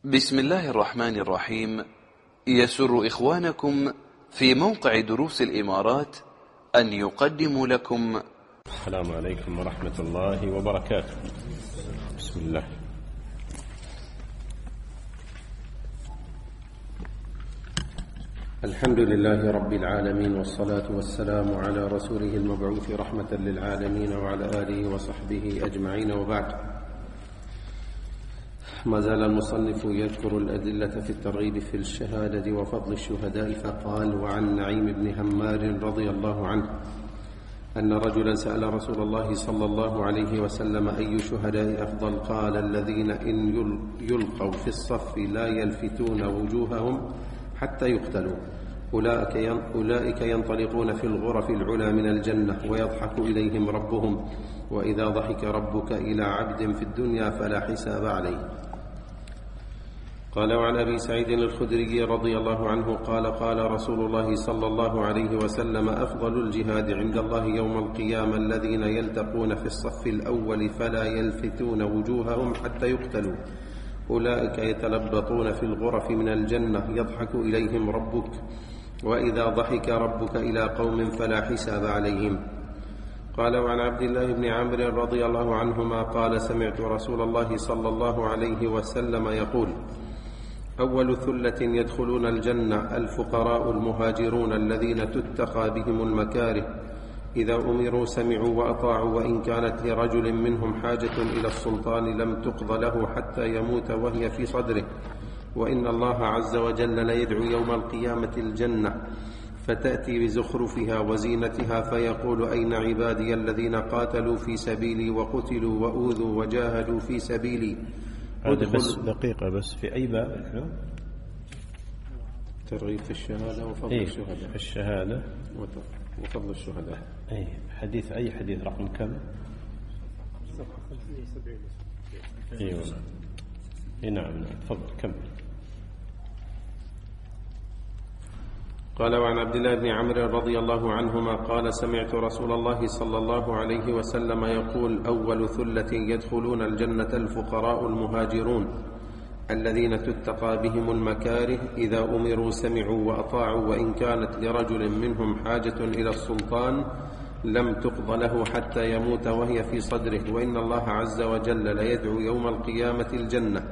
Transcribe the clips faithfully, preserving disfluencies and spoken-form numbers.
بسم الله الرحمن الرحيم. يسر إخوانكم في موقع دروس الإمارات أن يقدموا لكم السلام عليكم ورحمة الله وبركاته. بسم الله. الحمد لله رب العالمين، والصلاة والسلام على رسوله المبعوث رحمة للعالمين وعلى آله وصحبه أجمعين، وبعد. ما زال المصنف يذكر الأدلة في الترغيب في الشهادة وفضل الشهداء، فقال: وعن نعيم بن همار رضي الله عنه أن رجلا سأل رسول الله صلى الله عليه وسلم: أي شهداء أفضل؟ قال: الذين إن يلقوا في الصف لا يلفتون وجوههم حتى يقتلوا، أولئك ينطلقون في الغرف العلى من الجنة ويضحك إليهم ربهم، وإذا ضحك ربك إلى عبد في الدنيا فلا حساب عليه. قال: وعن أبي سعيد الخدري رضي الله عنه قال: قال رسول الله صلى الله عليه وسلم: أفضل الجهاد عند الله يوم القيامة الذين يلتقون في الصف الأول فلا يلفتون وجوههم حتى يقتلوا، أولئك يتلبطون في الغرف من الجنة يضحك إليهم ربك، وإذا ضحك ربك إلى قوم فلا حساب عليهم. قال: وعن عبد الله بن عمرو رضي الله عنهما قال: سمعت رسول الله صلى الله عليه وسلم يقول: أول ثلة يدخلون الجنة الفقراء المهاجرون الذين تتقى بهم المكاره، إذا أمروا سمعوا وأطاعوا، وإن كانت لرجل منهم حاجة إلى السلطان لم تقض له حتى يموت وهي في صدره، وإن الله عز وجل ليدعو يوم القيامة الجنة فتأتي بزخرفها وزينتها فيقول: أين عبادي الذين قاتلوا في سبيلي وقتلوا وأوذوا وجاهدوا في سبيلي؟ هذا بس دقيقة، بس في أي باب نحن؟ ترغيب في الشهادة وفضل إيه؟ الشهداء. في الشهادة وفضل الشهداء. أي حديث، أي حديث رقم كم؟ أيوة. إيه نعم نعم، تفضل كمل. قال: وعن عبد الله بن عمرو رضي الله عنهما قال: سمعت رسول الله صلى الله عليه وسلم يقول: أول ثلة يدخلون الجنة الفقراء المهاجرون الذين تتقى بهم المكاره، إذا أمروا سمعوا وأطاعوا، وإن كانت لرجل منهم حاجة إلى السلطان لم تقض له حتى يموت وهي في صدره، وإن الله عز وجل ليدعو يوم القيامة الجنة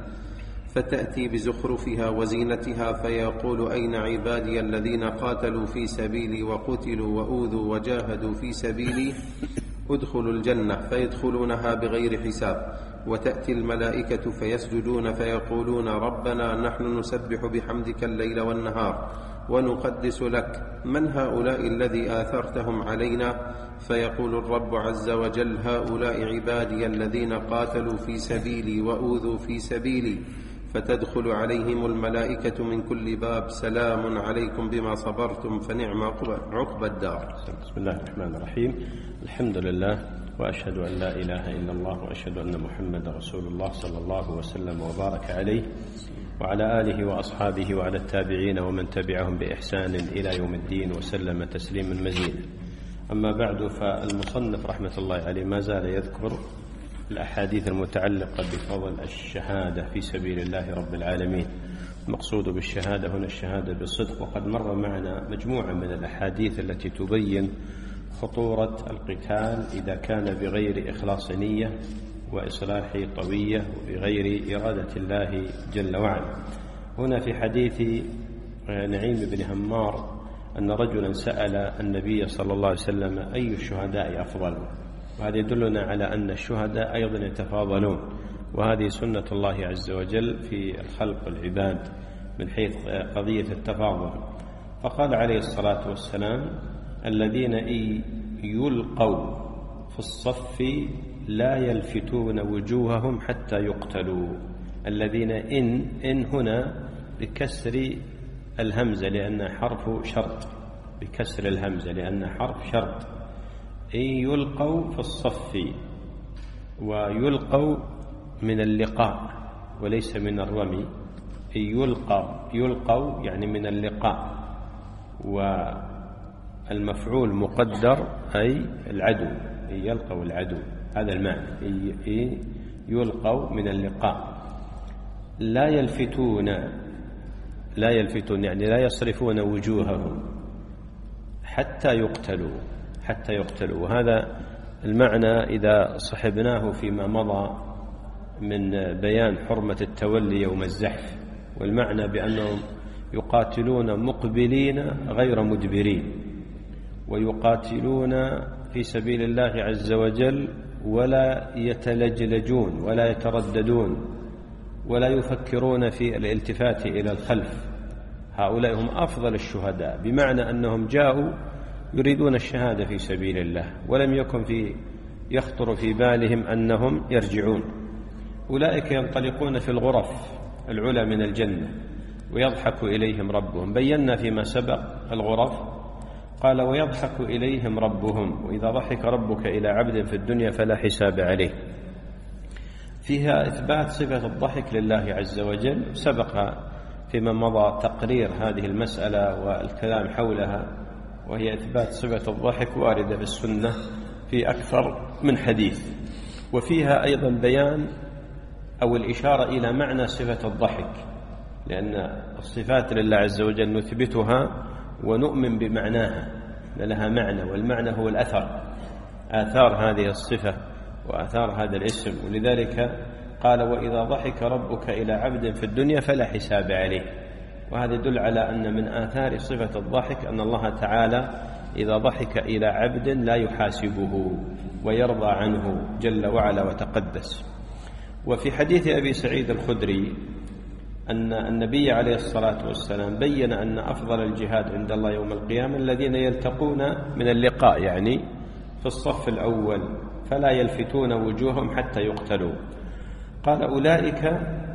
فتأتي بزخرفها وزينتها فيقول: أين عبادي الذين قاتلوا في سبيلي وقتلوا وأوذوا وجاهدوا في سبيلي؟ ادخلوا الجنة، فيدخلونها بغير حساب، وتأتي الملائكة فيسجدون فيقولون: ربنا نحن نسبح بحمدك الليل والنهار ونقدس لك، من هؤلاء الذي آثرتهم علينا؟ فيقول الرب عز وجل: هؤلاء عبادي الذين قاتلوا في سبيلي وأوذوا في سبيلي، فتدخل عليهم الملائكة من كل باب: سلام عليكم بما صبرتم فنعم عقبى الدار. بسم الله الرحمن الرحيم. الحمد لله، وأشهد أن لا إله إلا الله، وأشهد أن محمد رسول الله صلى الله وسلم وبارك عليه وعلى آله وأصحابه وعلى التابعين ومن تبعهم بإحسان إلى يوم الدين، وسلم تسليما مزيدا. أما بعد، فالمصنف رحمة الله عليه ما زال يذكر الأحاديث المتعلقة بفضل الشهادة في سبيل الله رب العالمين. المقصود بالشهادة هنا الشهادة بالصدق، وقد مر معنا مجموعة من الأحاديث التي تبين خطورة القتال إذا كان بغير إخلاص نية وإصلاح طوية وبغير إرادة الله جل وعلا. هنا في حديث نعيم بن همار أن رجلا سأل النبي صلى الله عليه وسلم: أي الشهداء أفضل؟ وهذا يدلنا على أن الشهداء أيضا يتفاضلون، وهذه سنة الله عز وجل في الخلق والعباد من حيث قضية التفاضل. فقال عليه الصلاة والسلام: الذين إن يلقوا في الصف لا يلفتون وجوههم حتى يقتلوا. الذين إن إن هنا بكسر الهمزة لأنها حرف شرط، بكسر الهمزة لأنها حرف شرط. إن يلقوا في الصف، ويلقوا من اللقاء وليس من الرمي. إن يلقوا يلقوا يعني من اللقاء، والمفعول مقدر أي العدو، إن يلقوا العدو، هذا المعنى. إن يلقوا من اللقاء لا يلفتون لا يلفتون يعني لا يصرفون وجوههم حتى يقتلوا حتى يقتلوا. وهذا المعنى إذا صحبناه فيما مضى من بيان حرمة التولي يوم الزحف، والمعنى بأنهم يقاتلون مقبلين غير مدبرين، ويقاتلون في سبيل الله عز وجل ولا يتلجلجون ولا يترددون ولا يفكرون في الالتفات إلى الخلف. هؤلاء هم أفضل الشهداء، بمعنى أنهم جاءوا يريدون الشهادة في سبيل الله، ولم يكن في يخطر في بالهم أنهم يرجعون. أولئك ينطلقون في الغرف العلى من الجنة ويضحك إليهم ربهم. بينا فيما سبق الغرف، قال ويضحك إليهم ربهم، وإذا ضحك ربك إلى عبد في الدنيا فلا حساب عليه. فيها إثبات صفة الضحك لله عز وجل. سبق فيما مضى تقرير هذه المسألة والكلام حولها، وهي إثبات صفة الضحك واردة بالسنة في أكثر من حديث. وفيها أيضا بيان أو الإشارة إلى معنى صفة الضحك، لأن الصفات لله عز وجل نثبتها ونؤمن بمعناها، لها معنى، والمعنى هو الأثر، آثار هذه الصفة وآثار هذا الاسم. ولذلك قال وإذا ضحك ربك إلى عبد في الدنيا فلا حساب عليه. وهذا يدل على أن من آثار صفة الضحك أن الله تعالى إذا ضحك إلى عبد لا يحاسبه ويرضى عنه جل وعلا وتقدس. وفي حديث أبي سعيد الخدري أن النبي عليه الصلاة والسلام بيّن أن أفضل الجهاد عند الله يوم القيامة الذين يلتقون من اللقاء، يعني في الصف الأول فلا يلفتون وجوههم حتى يقتلوا. قال أولئك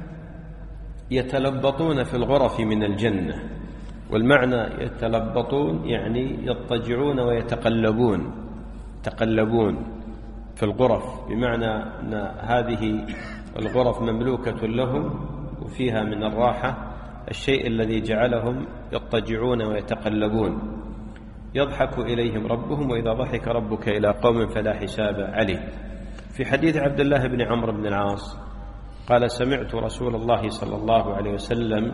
يتلبطون في الغرف من الجنة، والمعنى يتلبطون يعني يضطجعون ويتقلبون تقلبون في الغرف، بمعنى أن هذه الغرف مملوكة لهم وفيها من الراحة الشيء الذي جعلهم يضطجعون ويتقلبون. يضحك إليهم ربهم وإذا ضحك ربك إلى قوم فلا حساب عليه. في حديث عبد الله بن عمرو بن العاص قال سمعت رسول الله صلى الله عليه وسلم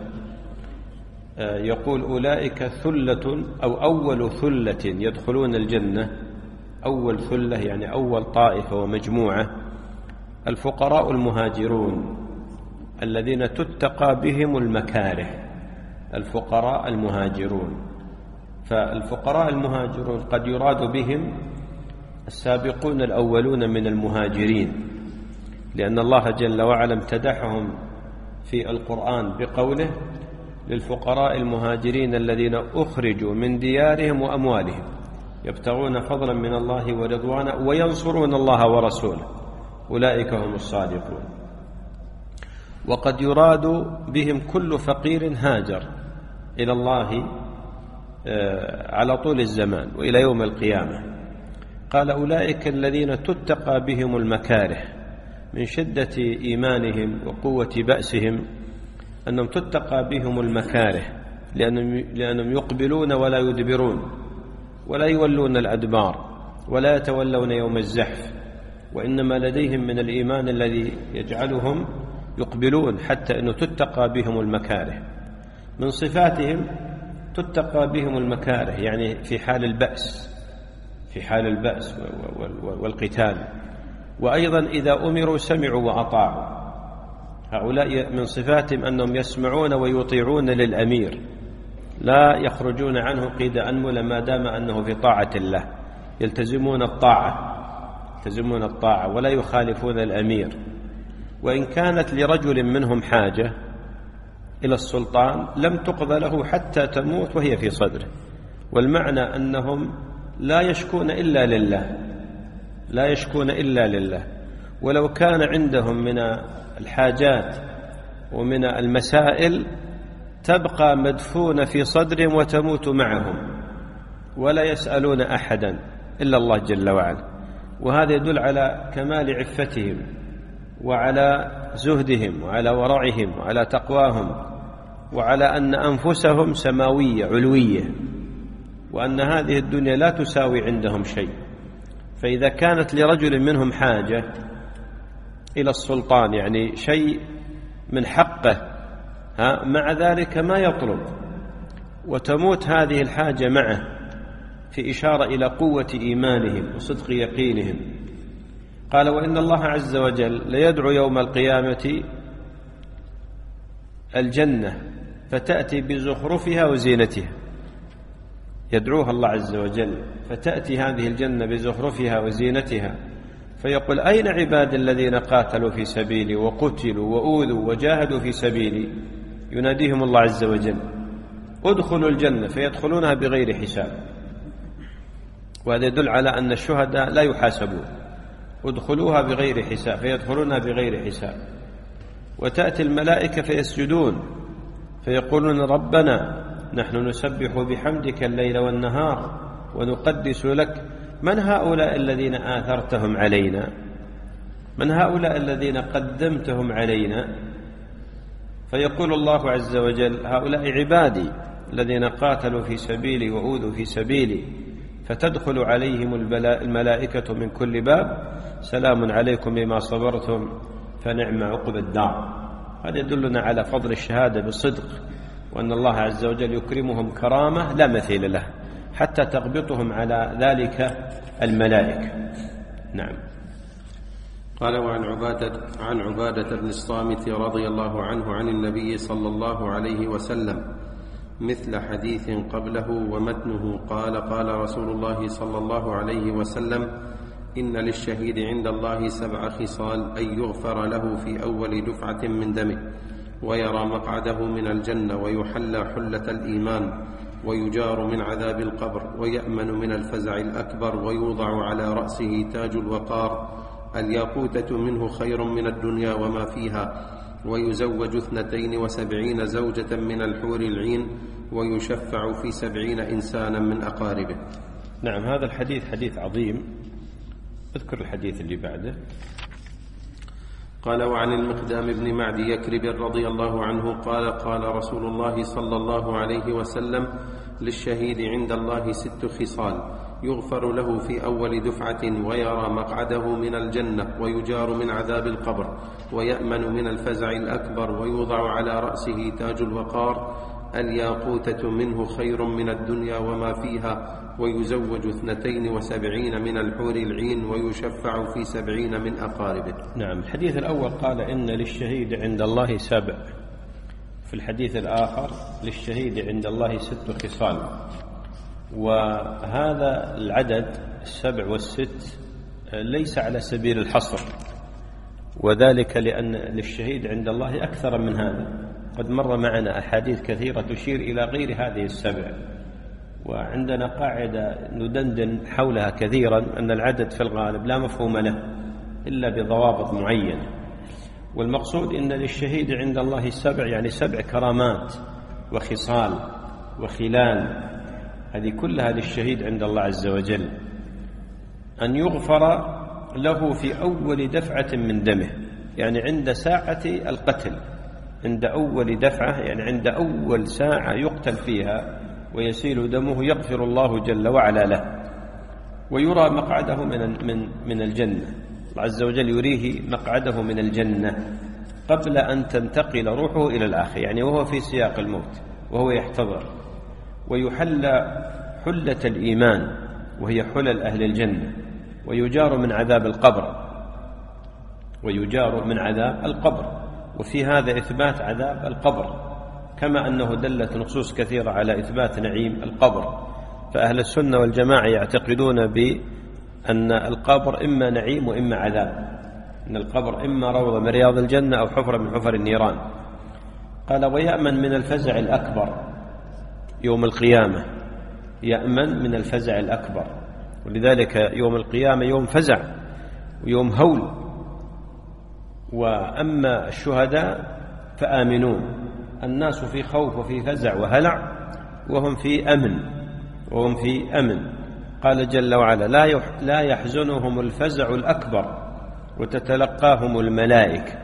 يقول أولئك ثلة أو أول ثلة يدخلون الجنة. أول ثلة يعني أول طائفة ومجموعة الفقراء المهاجرون الذين تتقى بهم المكاره. الفقراء المهاجرون، فالفقراء المهاجرون قد يراد بهم السابقون الأولون من المهاجرين، لأن الله جل وعلا امتدحهم في القرآن بقوله للفقراء المهاجرين الذين أخرجوا من ديارهم وأموالهم يبتغون فضلا من الله ورضوانا وينصرون الله ورسوله أولئك هم الصادقون. وقد يراد بهم كل فقير هاجر إلى الله على طول الزمان وإلى يوم القيامة. قال أولئك الذين تتقى بهم المكاره، من شدة إيمانهم وقوة بأسهم أنهم تتقى بهم المكاره، لأنهم, لأنهم يقبلون ولا يدبرون ولا يولون الأدبار ولا يتولون يوم الزحف، وإنما لديهم من الإيمان الذي يجعلهم يقبلون حتى أنه تتقى بهم المكاره. من صفاتهم تتقى بهم المكاره، يعني في حال البأس في حال البأس والقتال. وأيضا إذا أمروا سمعوا وأطاعوا. هؤلاء من صفاتهم أنهم يسمعون ويطيعون للأمير، لا يخرجون عنه قيد أنملة ما دام أنه في طاعة الله، يلتزمون الطاعة يلتزمون الطاعة ولا يخالفون الأمير. وإن كانت لرجل منهم حاجة إلى السلطان لم تقضى له حتى تموت وهي في صدره. والمعنى أنهم لا يشكون إلا لله لا يشكون إلا لله ولو كان عندهم من الحاجات ومن المسائل تبقى مدفونة في صدرهم وتموت معهم، ولا يسألون أحدا إلا الله جل وعلا. وهذا يدل على كمال عفتهم وعلى زهدهم وعلى ورعهم وعلى تقواهم، وعلى أن أنفسهم سماوية علوية، وأن هذه الدنيا لا تساوي عندهم شيء. فإذا كانت لرجل منهم حاجة إلى السلطان، يعني شيء من حقه، ها مع ذلك ما يطلب، وتموت هذه الحاجة معه، في إشارة إلى قوة إيمانهم وصدق يقينهم. قال: وإن الله عز وجل ليدعو يوم القيامة الجنة فتأتي بزخرفها وزينتها. يدعوها الله عز وجل، فتأتي هذه الجنة بزخرفها وزينتها، فيقول: أين عباد الذين قاتلوا في سبيلي وقتلوا وأوذوا وجاهدوا في سبيلي؟ يناديهم الله عز وجل: ادخلوا الجنة، فيدخلونها بغير حساب. وهذا يدل على أن الشهداء لا يحاسبون، ادخلوها بغير حساب، فيدخلونها بغير حساب. وتأتي الملائكة فيسجدون، فيقولون: ربنا نحن نسبح بحمدك الليل والنهار ونقدس لك، من هؤلاء الذين آثرتهم علينا؟ من هؤلاء الذين قدمتهم علينا؟ فيقول الله عز وجل: هؤلاء عبادي الذين قاتلوا في سبيلي وأوذوا في سبيلي. فتدخل عليهم الملائكة من كل باب: سلام عليكم بما صبرتم فنعم عقبى الدار. هذا يدلنا على فضل الشهادة بصدق، وأن الله عز وجل يكرمهم كرامة لا مثيل له، حتى تغبطهم على ذلك الملائكة. نعم. قال: وعن عبادة, عن عبادة بن الصامت رضي الله عنه عن النبي صلى الله عليه وسلم مثل حديث قبله ومتنه قال: قال رسول الله صلى الله عليه وسلم: إن للشهيد عند الله سبع خصال: أن يغفر له في أول دفعة من دمه، ويرى مقعده من الجنة، ويحلى حلة الإيمان، ويجار من عذاب القبر، ويأمن من الفزع الأكبر، ويوضع على رأسه تاج الوقار، الياقوتة منه خير من الدنيا وما فيها، ويزوج اثنتين وسبعين زوجة من الحور العين، ويشفع في سبعين إنسانا من أقاربه. نعم، هذا الحديث حديث عظيم. اذكر الحديث اللي بعده. قال: وعن المقدام بن معد يكرب رضي الله عنه قال: قال رسول الله صلى الله عليه وسلم: للشهيد عند الله ست خصال: يغفر له في أول دفعة، ويرى مقعده من الجنة، ويجار من عذاب القبر، ويأمن من الفزع الأكبر، ويوضع على رأسه تاج الوقار، الياقوتة منه خير من الدنيا وما فيها، ويزوج اثنتين وسبعين من الحور العين، ويشفع في سبعين من أقاربه. نعم. الحديث الأول قال: إن للشهيد عند الله سبع. في الحديث الآخر: للشهيد عند الله ست خصال. وهذا العدد السبع والست ليس على سبيل الحصر، وذلك لأن للشهيد عند الله أكثر من هذا. قد مر معنا أحاديث كثيرة تشير إلى غير هذه السبع، وعندنا قاعدة ندندن حولها كثيرا، أن العدد في الغالب لا مفهوم له إلا بضوابط معينة. والمقصود إن للشهيد عند الله سبع، يعني سبع كرامات وخصال وخلال، هذه كلها للشهيد عند الله عز وجل. أن يغفر له في أول دفعة من دمه، يعني عند ساعة القتل، عند أول دفعة، يعني عند أول ساعة يقتل فيها ويسيل دمه، يغفر الله جل وعلا له. ويرى مقعده من من من الجنة، الله عز وجل يريه مقعده من الجنة قبل أن تنتقل روحه إلى الآخر، يعني وهو في سياق الموت وهو يحتضر. ويحل حلة الإيمان، وهي حلل أهل الجنة. ويجار من عذاب القبر، ويجار من عذاب القبر. وفي هذا إثبات عذاب القبر، كما أنه دلت نصوص كثيرة على إثبات نعيم القبر. فأهل السنة والجماعة يعتقدون بأن القبر إما نعيم وإما عذاب، أن القبر إما روضة من رياض الجنة أو حفرة من حفر النيران. قال: ويأمن من الفزع الأكبر يوم القيامة، يأمن من الفزع الأكبر. ولذلك يوم القيامة يوم فزع ويوم هول. وأما الشهداء فآمنون، الناس في خوف وفي فزع وهلع، وهم في أمن وهم في أمن. قال جل وعلا: لا لا يحزنهم الفزع الأكبر وتتلقاهم الملائكة،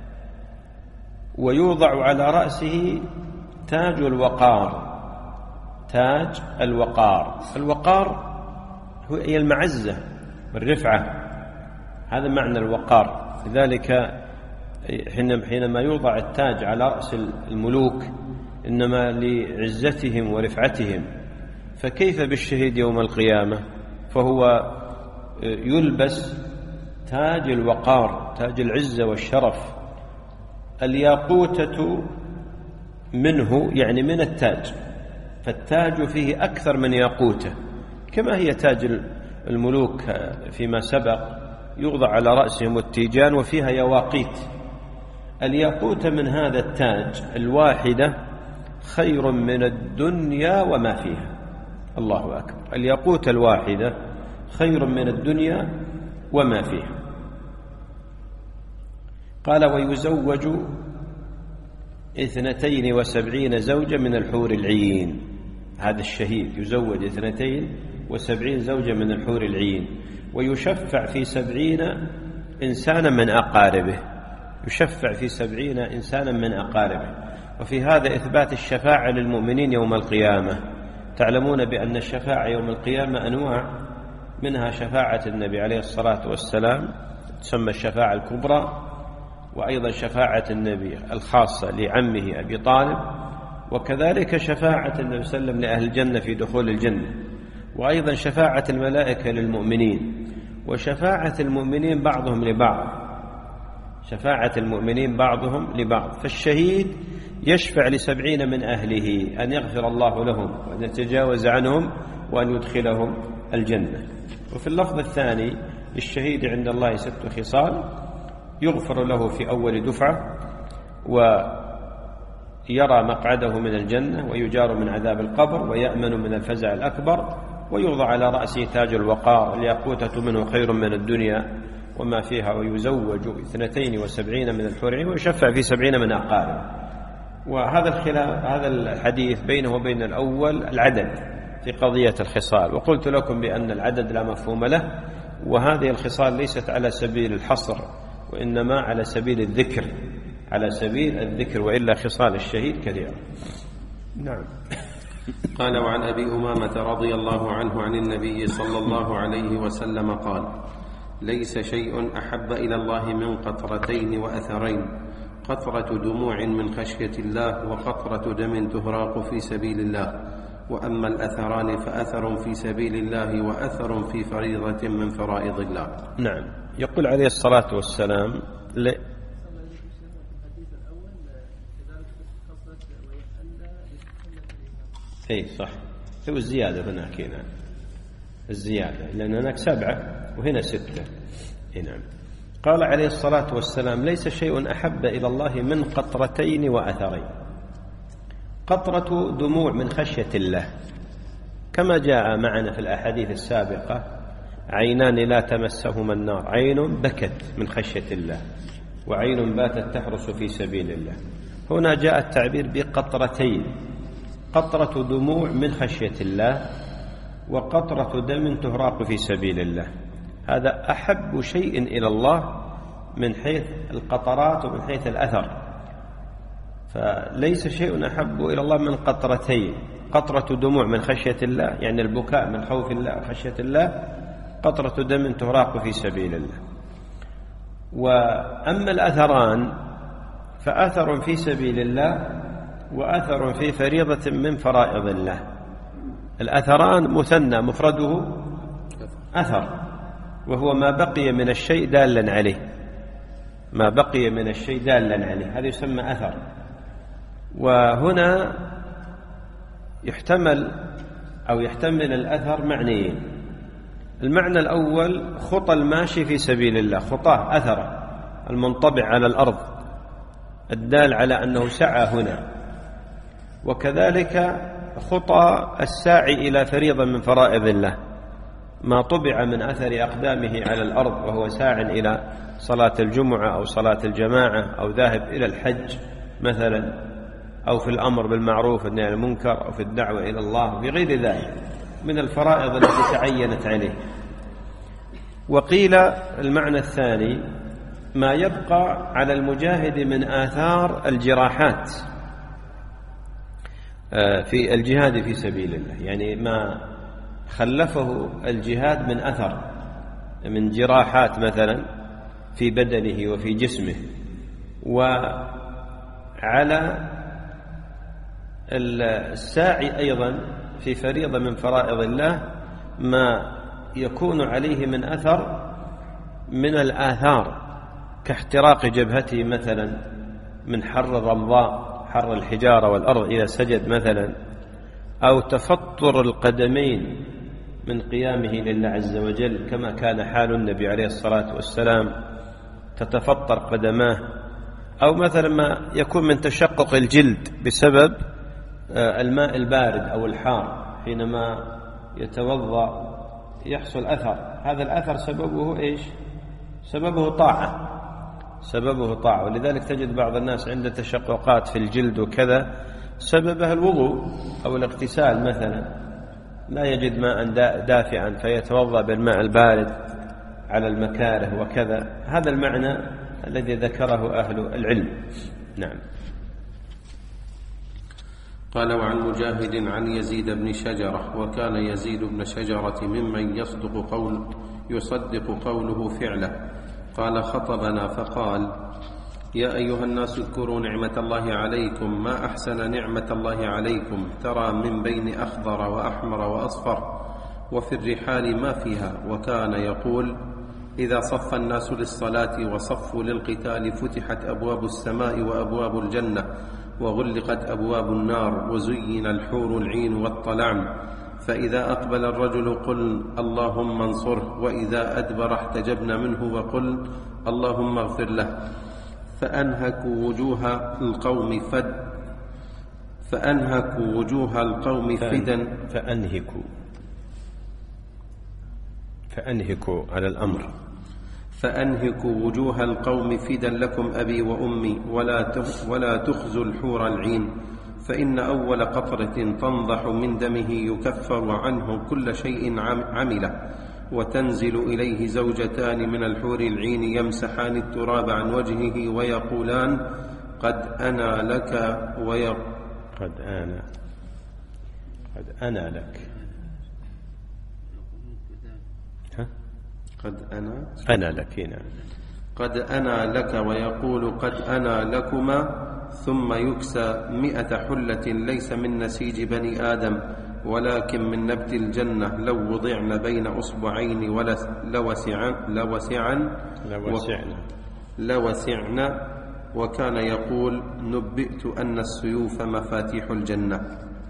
ويوضع على رأسه تاج الوقار. تاج الوقار، الوقار هي المعزة والرفعة، هذا معنى الوقار. لذلك حينما يوضع التاج على رأس الملوك إنما لعزتهم ورفعتهم، فكيف بالشهيد يوم القيامة؟ فهو يلبس تاج الوقار، تاج العزة والشرف. الياقوتة منه يعني من التاج، فالتاج فيه أكثر من ياقوتة، كما هي تاج الملوك فيما سبق يوضع على رأسهم التيجان وفيها يواقيت. الياقوتة من هذا التاج الواحدة خير من الدنيا وما فيها. الله أكبر، الياقوتة الواحدة خير من الدنيا وما فيها. قال ويزوج اثنتين وسبعين زوجة من الحور العين. هذا الشهيد يزوج اثنتين وسبعين زوجة من الحور العين، ويشفع في سبعين إنسانا من أقاربه، يشفع في سبعين إنسانا من أقاربه. وفي هذا إثبات الشفاعة للمؤمنين يوم القيامة. تعلمون بأن الشفاعة يوم القيامة أنواع، منها شفاعة النبي عليه الصلاة والسلام تسمى الشفاعة الكبرى، وأيضا شفاعة النبي الخاصة لعمه أبي طالب، وكذلك شفاعة النبي صلى الله عليه وسلم لأهل الجنة في دخول الجنة، وأيضا شفاعة الملائكة للمؤمنين، وشفاعة المؤمنين بعضهم لبعض، شفاعة المؤمنين بعضهم لبعض. فالشهيد يشفع لسبعين من أهله أن يغفر الله لهم وأن يتجاوز عنهم وأن يدخلهم الجنة. وفي اللفظ الثاني للشهيد عند الله ست خصال: يغفر له في أول دفعة، ويرى مقعده من الجنة، ويجار من عذاب القبر، ويأمن من الفزع الأكبر، ويوضع على رأسه تاج الوقار، الياقوتة منه خير من الدنيا وما فيها، ويزوج اثنتين وسبعين من الحور ويشفع في سبعين من أقاربه. وهذا الخلاف، هذا الحديث بينه وبين الأول العدد في قضية الخصال، وقلت لكم بأن العدد لا مفهوم له، وهذه الخصال ليست على سبيل الحصر وإنما على سبيل الذكر، على سبيل الذكر، وإلا خصال الشهيد كثيرة. نعم. قال وعن أبي أمامة رضي الله عنه عن النبي صلى الله عليه وسلم قال: ليس شيء أحب إلى الله من قطرتين وأثرين: قطرة دموع من خشية الله، وقطرة دم تهراق في سبيل الله. وأما الأثران فأثر في سبيل الله وأثر في فريضة من فرائض الله. نعم. يقول عليه الصلاة والسلام ل... اي صح، هو الزيادة هناك. هنا الزيادة لأن هناك سبعة وهنا ستة. نعم. قال عليه الصلاة والسلام: ليس شيء أحب إلى الله من قطرتين وأثرين. قطرة دموع من خشية الله، كما جاء معنا في الأحاديث السابقة: عينان لا تمسهما النار، عين بكت من خشية الله، وعين باتت تحرس في سبيل الله. هنا جاء التعبير بقطرتين: قطرة دموع من خشية الله، وقطرة دم تهراق في سبيل الله. هذا أحب شيء إلى الله من حيث القطرات ومن حيث الأثر. فليس شيء أحب إلى الله من قطرتين: قطرة دموع من خشية الله يعني البكاء من خوف الله وخشية الله، قطرة دم تهراق في سبيل الله. وأما الأثران فأثر في سبيل الله وأثر في فريضة من فرائض الله. الأثران مثنى مفرده أثر، وهو ما بقي من الشيء دالا عليه، ما بقي من الشيء دالا عليه، هذا يسمى أثر. وهنا يحتمل أو يحتمل الأثر معنيين: المعنى الأول خطى الماشي في سبيل الله، خطاه أثر المنطبع على الأرض الدال على أنه سعى هنا، وكذلك خطى الساعي إلى فريضة من فرائض الله، ما طبع من أثر أقدامه على الأرض وهو ساع إلى صلاة الجمعة أو صلاة الجماعة أو ذاهب إلى الحج مثلا، أو في الأمر بالمعروف والنهي عن المنكر، أو في الدعوة إلى الله، في غير ذلك من الفرائض التي تعينت عليه. وقيل المعنى الثاني: ما يبقى على المجاهد من آثار الجراحات في الجهاد في سبيل الله، يعني ما خلفه الجهاد من أثر، من جراحات مثلا في بدنه وفي جسمه، وعلى الساعي أيضا في فريضة من فرائض الله ما يكون عليه من أثر من الآثار كاحتراق جبهته مثلا من حر الرمضاء، حر الحجارة والأرض إذا سجد مثلا، أو تفطر القدمين من قيامه لله عز وجل كما كان حال النبي عليه الصلاة والسلام تتفطر قدماه، أو مثلا ما يكون من تشقق الجلد بسبب الماء البارد أو الحار حينما يتوضأ يحصل أثر، هذا الأثر سببه إيش؟ سببه طاعة، سببه طاعة. ولذلك تجد بعض الناس عند تشققات في الجلد وكذا سببها الوضوء أو الاغتسال مثلا، لا يجد ماء دافعا فيتوضأ بالماء البارد على المكاره وكذا. هذا المعنى الذي ذكره أهل العلم. نعم. قال: وعن مجاهد عن يزيد بن شجرة، وكان يزيد بن شجرة ممن يصدق قول يصدق قوله فعله. قال: خطبنا فقال: يا أيها الناس اذكروا نعمة الله عليكم، ما أحسن نعمة الله عليكم، ترى من بين أخضر وأحمر وأصفر وفي الرحال ما فيها. وكان يقول: إذا صف الناس للصلاة وصفوا للقتال فتحت أبواب السماء وأبواب الجنة وغلقت أبواب النار وزين الحور العين والطلعم، فإذا أقبل الرجل قل اللهم انصره، وإذا أدبر احتجبنا منه وقل اللهم اغفر له. فأنهكوا وجوه القوم فد فأنهكوا وجوه القوم فدا فأنهكوا فأنهكوا على الأمر فأنهكوا وجوه القوم فدا لكم أبي وأمي، ولا ولا تخزوا الحور العين، فإن أول قطرة تنضح من دمه يكفر عنه كل شيء عمله، وتنزل إليه زوجتان من الحور العين يمسحان التراب عن وجهه ويقولان قد أنا لك ويق... قد أنا قد أنا لك ها؟ قد أنا أنا لك هنا قد أنا لك ويقول قد أنا لكما، ثم يكسى مئة حلة ليس من نسيج بني آدم ولكن من نبت الجنة، لو وضعن بين أصبعين لوسعن لوسعن لوسعن لوسعن. وكان يقول: نبئت أن السيوف مفاتيح الجنة.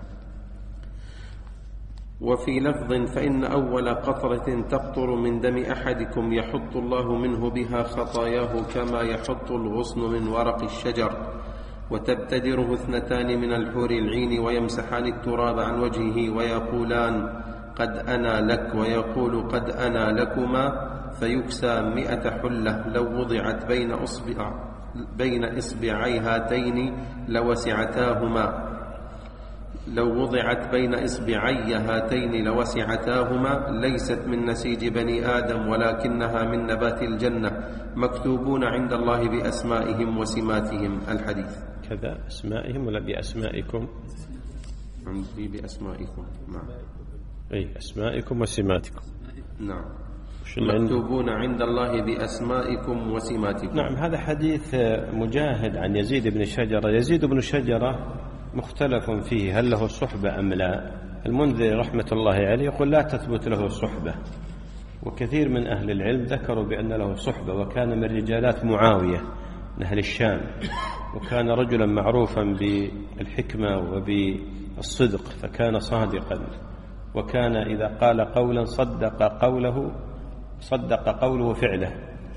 وفي لفظ: فإن أول قطرة تقطر من دم أحدكم يحط الله منه بها خطاياه كما يحط الغصن من ورق الشجر، وتبتدره اثنتان من الحور العين ويمسحان التراب عن وجهه ويقولان قد أنا لك ويقول قد أنا لكما، فيكسى مئة حلة لو وضعت بين أصبع بين إصبعي هاتين لوسعتاهما لو وضعت بين إصبعي هاتين لوسعتاهما، ليست من نسيج بني آدم ولكنها من نبات الجنة، مكتوبون عند الله بأسمائهم وسماتهم. الحديث. كذا أسمائهم ولا بأسمائكم؟ عندي بأسمائكم. نعم. أي أسمائكم وسماتكم. نعم. مكتوبون عند الله بأسمائكم وسماتكم. نعم. هذا حديث مجاهد عن يزيد بن شجرة. يزيد بن شجرة مختلف فيه هل له صحبة أم لا. المنذر رحمة الله عليه يقول لا تثبت له صحبة، وكثير من أهل العلم ذكروا بأن له صحبة، وكان من رجالات معاوية من أهل الشام، وكان رجلا معروفا بالحكمة وبالصدق، فكان صادقا، وكان إذا قال قولا صدق قوله صدق قوله فعله.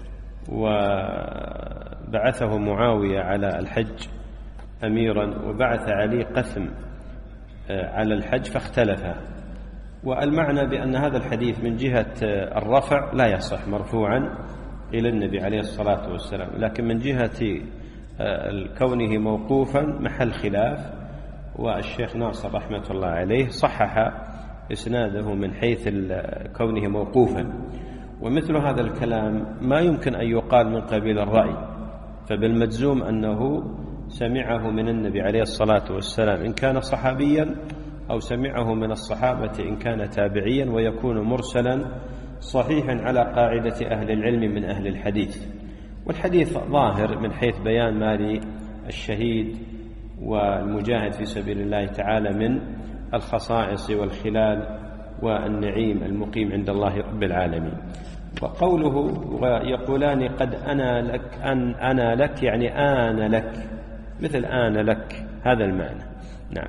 وبعثه معاوية على الحج أميرا، وبعث علي قثم على الحج فاختلفا. والمعنى بأن هذا الحديث من جهة الرفع لا يصح مرفوعا إلى النبي عليه الصلاة والسلام، لكن من جهة كونه موقوفا محل خلاف، والشيخ ناصر رحمة الله عليه صحح إسناده من حيث كونه موقوفا. ومثل هذا الكلام ما يمكن أن يقال من قبيل الرأي، فبالمجزوم أنه سمعه من النبي عليه الصلاة والسلام إن كان صحابيا، أو سمعه من الصحابة إن كان تابعيا، ويكون مرسلا صحيحا على قاعدة أهل العلم من أهل الحديث. والحديث ظاهر من حيث بيان ما للشهيد والمجاهد في سبيل الله تعالى من الخصائص والخلال والنعيم المقيم عند الله رب العالمين. وقوله ويقولان قد أنا لك أن أنا لك يعني آن لك، مثل آن لك، هذا المعنى. نعم.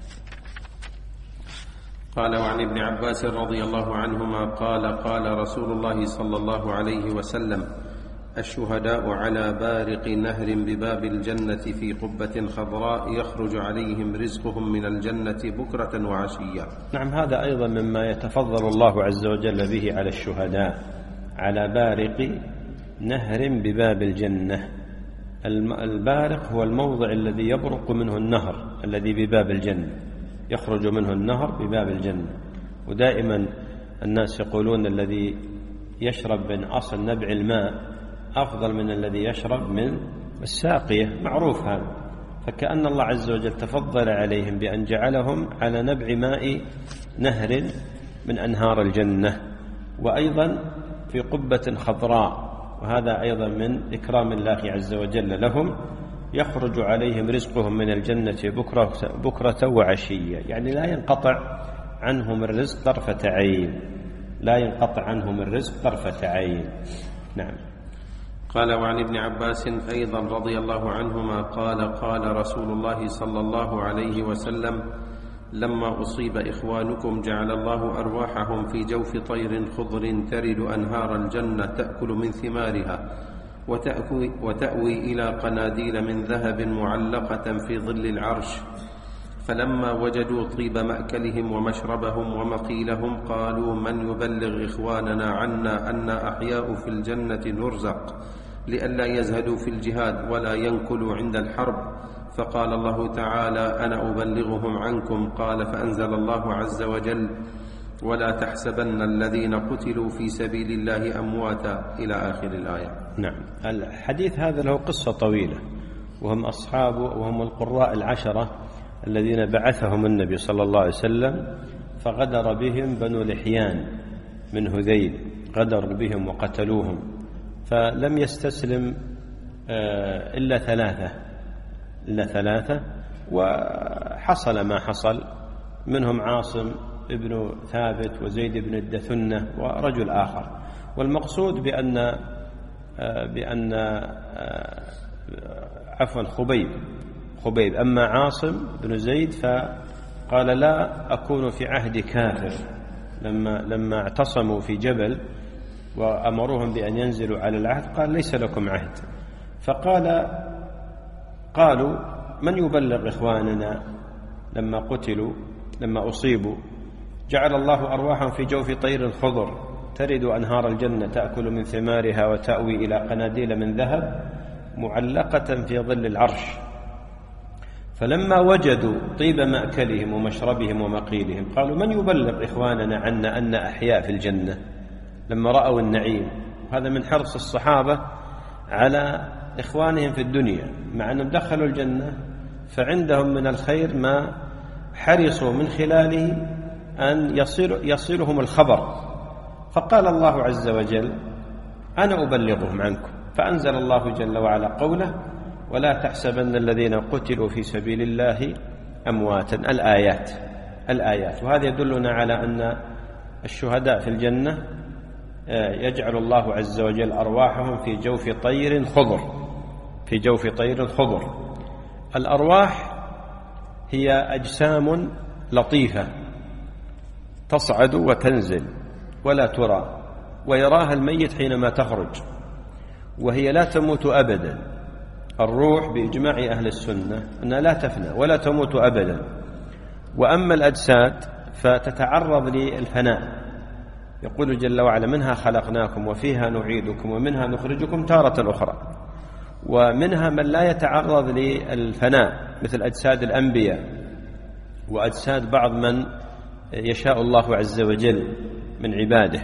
قال وعن ابن عباس رضي الله عنهما قال قال رسول الله صلى الله عليه وسلم: الشهداء على بارق نهر بباب الجنة في قبة خضراء يخرج عليهم رزقهم من الجنة بكرة وعشيا. نعم، هذا أيضا مما يتفضل الله عز وجل به على الشهداء، على بارق نهر بباب الجنة. البارق هو الموضع الذي يبرق منه النهر الذي بباب الجنة، يخرج منه النهر بباب الجنة. ودائما الناس يقولون الذي يشرب من أصل نبع الماء أفضل من الذي يشرب من الساقية، معروف هذا. فكأن الله عز وجل تفضل عليهم بأن جعلهم على نبع ماء نهر من أنهار الجنة، وأيضا في قبة خضراء، وهذا أيضا من إكرام الله عز وجل لهم. يخرج عليهم رزقهم من الجنة بكرة, بكرة وعشية، يعني لا ينقطع عنهم الرزق طرفة عين، لا ينقطع عنهم الرزق طرفة عين. نعم. قال وعن ابن عباس أيضا رضي الله عنهما قال قال رسول الله صلى الله عليه وسلم: لما أصيب إخوانكم جعل الله أرواحهم في جوف طير خضر ترد أنهار الجنة تأكل من ثمارها وتأوي, وتأوي إلى قناديل من ذهب معلقة في ظل العرش. فلما وجدوا طيب مأكلهم ومشربهم ومقيلهم قالوا: من يبلغ إخواننا عنا أن أحياء في الجنة نرزق، لئلا يزهدوا في الجهاد ولا ينكلوا عند الحرب. فقال الله تعالى: أنا أبلغهم عنكم. قال: فأنزل الله عز وجل: ولا تحسبن الذين قتلوا في سبيل الله أمواتا، إلى آخر الآية. نعم. الحديث هذا له قصة طويلة، وهم أصحاب وهم القراء العشرة الذين بعثهم النبي صلى الله عليه وسلم، فغدر بهم بنو لحيان من هذيل، غدر بهم وقتلوهم، فلم يستسلم إلا ثلاثة إلا ثلاثة وحصل ما حصل، منهم عاصم ابن ثابت وزيد بن الدثنة ورجل آخر. والمقصود بأن بأن عفوا خبيب خبيب أما عاصم بن زيد فقال: لا أكون في عهد كافر. لما لما اعتصموا في جبل وأمروهم بأن ينزلوا على العهد قال: ليس لكم عهد. فقال قالوا: من يبلغ إخواننا لما قتلوا لما أصيبوا جعل الله أرواحهم في جوف طير خضر ترد أنهار الجنة تأكل من ثمارها وتأوي إلى قناديل من ذهب معلقة في ظل العرش. فلما وجدوا طيب مأكلهم ومشربهم ومقيلهم قالوا: من يبلغ إخواننا عنا أن أحياء في الجنة. لما رأوا النعيم، هذا من حرص الصحابة على إخوانهم في الدنيا، مع أنهم دخلوا الجنة فعندهم من الخير ما حرصوا من خلاله أن يصل يصلهم الخبر. فقال الله عز وجل: أنا أبلغهم عنكم. فأنزل الله جل وعلا قوله: ولا تحسبن الذين قتلوا في سبيل الله أمواتا، الآيات الآيات وهذا يدلنا على أن الشهداء في الجنة يجعل الله عز وجل أرواحهم في جوف طير خضر في جوف طير خضر. الأرواح هي أجسام لطيفة تصعد وتنزل ولا ترى، ويراها الميت حينما تخرج، وهي لا تموت أبدا. الروح بإجماع أهل السنة أنها لا تفنى ولا تموت أبدا. وأما الأجساد فتتعرض للفناء، يقول جل وعلا: منها خلقناكم وفيها نعيدكم ومنها نخرجكم تارة أخرى. ومنها من لا يتعرض للفناء مثل أجساد الأنبياء وأجساد بعض من يشاء الله عز وجل من عباده.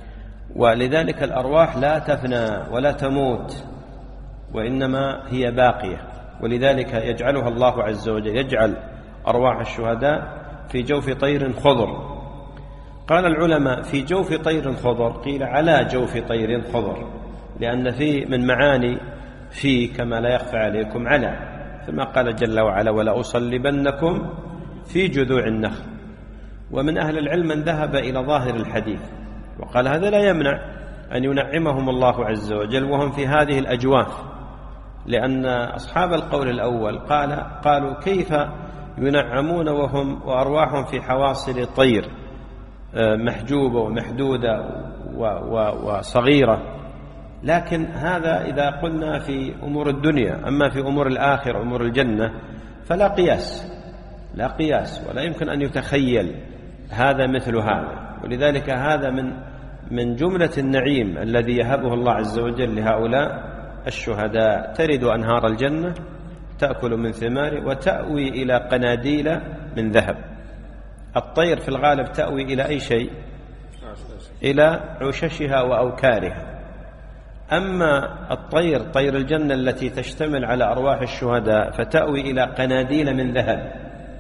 ولذلك الأرواح لا تفنى ولا تموت، وإنما هي باقية، ولذلك يجعلها الله عز وجل يجعل أرواح الشهداء في جوف طير خضر. قال العلماء: في جوف طير خضر، قيل على جوف طير خضر، لأن في من معاني في كما لا يخفى عليكم على، كما قال جل وعلا ولأصلبنكم في جذوع النخل. ومن أهل العلم من ذهب إلى ظاهر الحديث وقال هذا لا يمنع أن ينعمهم الله عز وجل وهم في هذه الأجواف، لأن أصحاب القول الأول قال قالوا كيف ينعمون وهم وأرواحهم في حواصل طير محجوبة ومحدودة وصغيرة. لكن هذا إذا قلنا في أمور الدنيا، أما في أمور الآخرة أمور الجنة فلا قياس، لا قياس ولا يمكن أن يتخيل هذا مثل هذا. ولذلك هذا من من جملة النعيم الذي يهبه الله عز وجل لهؤلاء الشهداء. ترد أنهار الجنة تأكل من ثماره وتأوي إلى قناديل من ذهب. الطير في الغالب تأوي إلى أي شيء؟ إلى عششها وأوكارها. أما الطير طير الجنة التي تشتمل على أرواح الشهداء فتأوي إلى قناديل من ذهب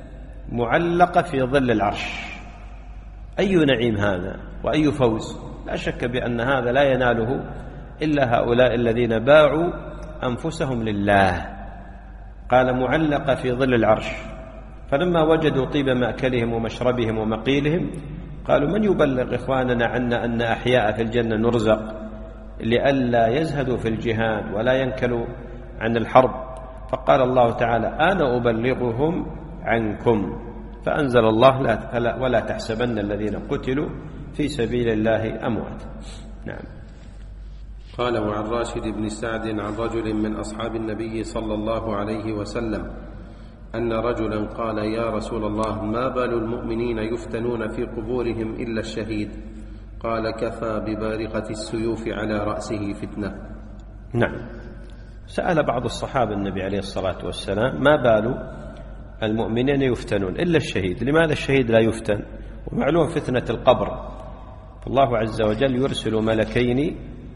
معلقة في ظل العرش. أي نعيم هذا وأي فوز! لا شك بأن هذا لا يناله إلا هؤلاء الذين باعوا أنفسهم لله. قال معلقة في ظل العرش. فلما وجدوا طيب مأكلهم ومشربهم ومقيلهم قالوا من يبلغ إخواننا عنا أن أحياء في الجنة نرزق، لئلا يزهدوا في الجهاد ولا ينكلوا عن الحرب. فقال الله تعالى أنا أبلغهم عنكم، فأنزل الله لا ولا تحسبن الذين قتلوا في سبيل الله أموات. نعم. قال وعن راشد بن سعد عن رجل من أصحاب النبي صلى الله عليه وسلم أن رجلا قال يا رسول الله ما بال المؤمنين يفتنون في قبورهم إلا الشهيد؟ قال كفى ببارقة السيوف على رأسه فتنة. نعم. سأل بعض الصحابة النبي عليه الصلاة والسلام ما بال المؤمنين يفتنون إلا الشهيد؟ لماذا الشهيد لا يفتن؟ ومعلوم فتنة القبر. فالله عز وجل يرسل ملكين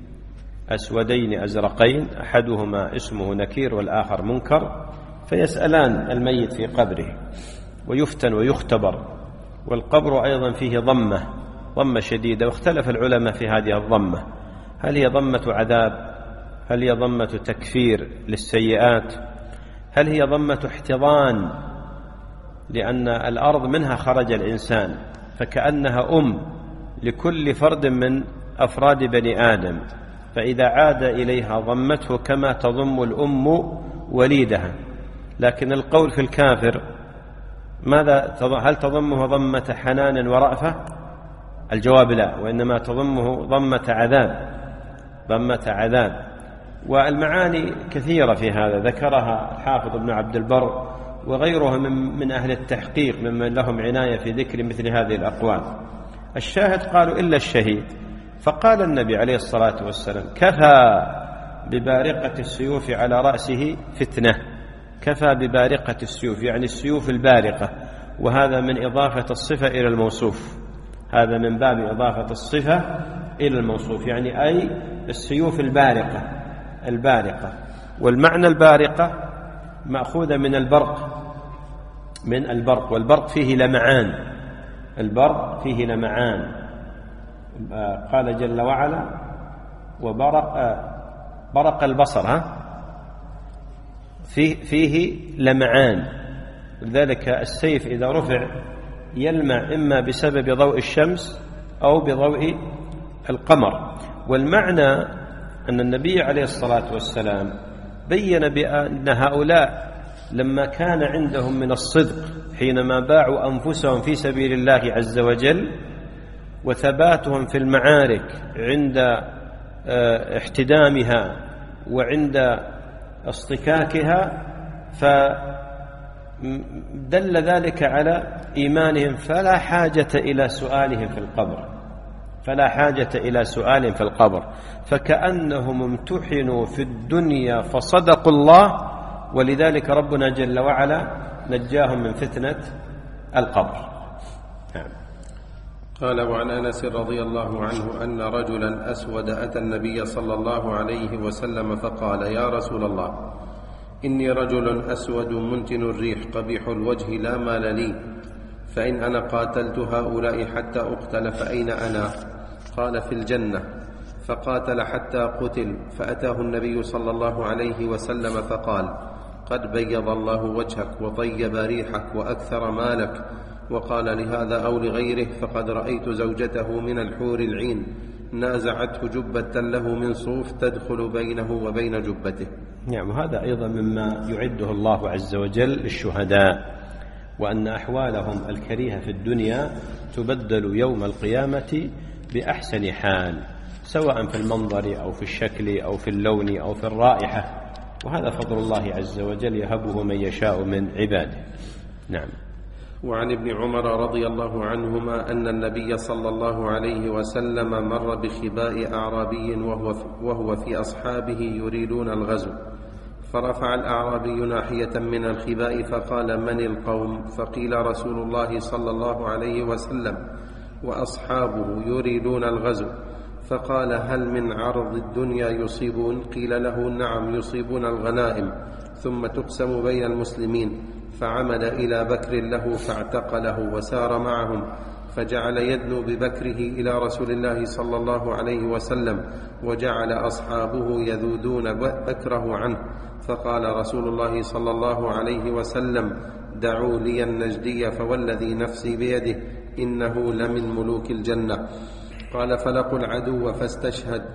أسودين أزرقين أحدهما اسمه نكير والآخر منكر، فيسألان الميت في قبره ويفتن ويختبر. والقبر أيضا فيه ضمة ضمة شديدة، واختلف العلماء في هذه الضمة، هل هي ضمة عذاب؟ هل هي ضمة تكفير للسيئات؟ هل هي ضمة احتضان لأن الأرض منها خرج الإنسان فكأنها أم لكل فرد من أفراد بني آدم، فإذا عاد إليها ضمته كما تضم الأم وليدها. لكن القول في الكافر ماذا؟ هل تضمه ضمة حنان ورأفة؟ الجواب لا، وإنما تضمه ضمة عذاب ضمة عذاب. والمعاني كثيرة في هذا ذكرها الحافظ ابن عبد البر وغيره من, من أهل التحقيق ممن لهم عناية في ذكر مثل هذه الأقوال. الشاهد قالوا إلا الشهيد. فقال النبي عليه الصلاة والسلام كفى ببارقة السيوف على رأسه فتنة. كفى ببارقة السيوف يعني السيوف البارقة، وهذا من إضافة الصفة إلى الموصوف، هذا من باب إضافة الصفة إلى الموصوف، يعني أي السيوف البارقة البارقة. والمعنى البارقة مأخوذة من البرق من البرق والبرق فيه لمعان، البرق فيه لمعان. قال جل وعلا وبرق برق البصر، ها فيه, فيه لمعان. لذلك السيف إذا رفع يلمع إما بسبب ضوء الشمس أو بضوء القمر. والمعنى أن النبي عليه الصلاة والسلام بين بأن هؤلاء لما كان عندهم من الصدق حينما باعوا أنفسهم في سبيل الله عز وجل وثباتهم في المعارك عند احتدامها وعند اصطكاكها، فدل ذلك على إيمانهم، فلا حاجة إلى سؤالهم في القبر فلا حاجة إلى سؤال في القبر فكأنهم امتحنوا في الدنيا فصدقوا الله، ولذلك ربنا جل وعلا نجاهم من فتنة القبر. نعم. قال وعن أنس رضي الله عنه أن رجلا أسود أتى النبي صلى الله عليه وسلم فقال يا رسول الله إني رجل أسود منتن الريح قبيح الوجه لا مال لي، فإن أنا قاتلت هؤلاء حتى أقتل فأين أنا؟ قال في الجنة. فقاتل حتى قتل، فأتاه النبي صلى الله عليه وسلم فقال: قد بيض الله وجهك وطيب ريحك وأكثر مالك. وقال لهذا أو لغيره: فقد رأيت زوجته من الحور العين نازعته جبة له من صوف تدخل بينه وبين جبته. نعم، هذا أيضا مما يعده الله عز وجل للشهداء، وأن أحوالهم الكريهة في الدنيا تبدل يوم القيامة بأحسن حال، سواء في المنظر أو في الشكل أو في اللون أو في الرائحة، وهذا فضل الله عز وجل يهبه من يشاء من عباده. نعم. وعن ابن عمر رضي الله عنهما أن النبي صلى الله عليه وسلم مر بخباء أعرابي وهو في, وهو في أصحابه يريدون الغزو، فرفع الأعرابي ناحية من الخباء فقال: من القوم؟ فقيل: رسول الله صلى الله عليه وسلم وأصحابه يريدون الغزو. فقال: هل من عرض الدنيا يصيبون؟ قيل له: نعم، يصيبون الغنائم ثم تقسم بين المسلمين. فعمد إلى بكر له فاعتقله وسار معهم، فجعل يدنو ببكره إلى رسول الله صلى الله عليه وسلم، وجعل أصحابه يذودون بكره عنه. فقال رسول الله صلى الله عليه وسلم: دعوا لي النجدي فوالذي نفسي بيده إنه لمن ملوك الجنة. قال: فلقوا العدو فاستشهد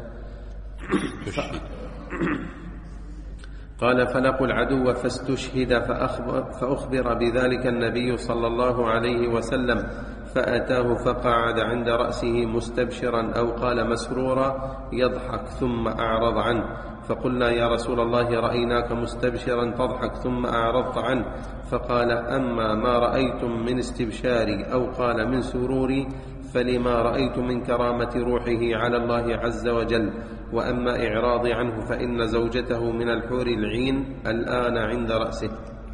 قال فلقوا العدو فاستشهد فأخبر, فأخبر بذلك النبي صلى الله عليه وسلم، فأتاه فقعد عند رأسه مستبشرا أو قال مسرورا يضحك ثم أعرض عنه. فقلنا: يا رسول الله، رأيناك مستبشرا تضحك ثم أعرضت عنه. فقال: أما ما رأيتم من استبشاري أو قال من سروري فلما رأيت من كرامة روحه على الله عز وجل، وأما إعراضي عنه فإن زوجته من الحور العين الآن عند رأسه.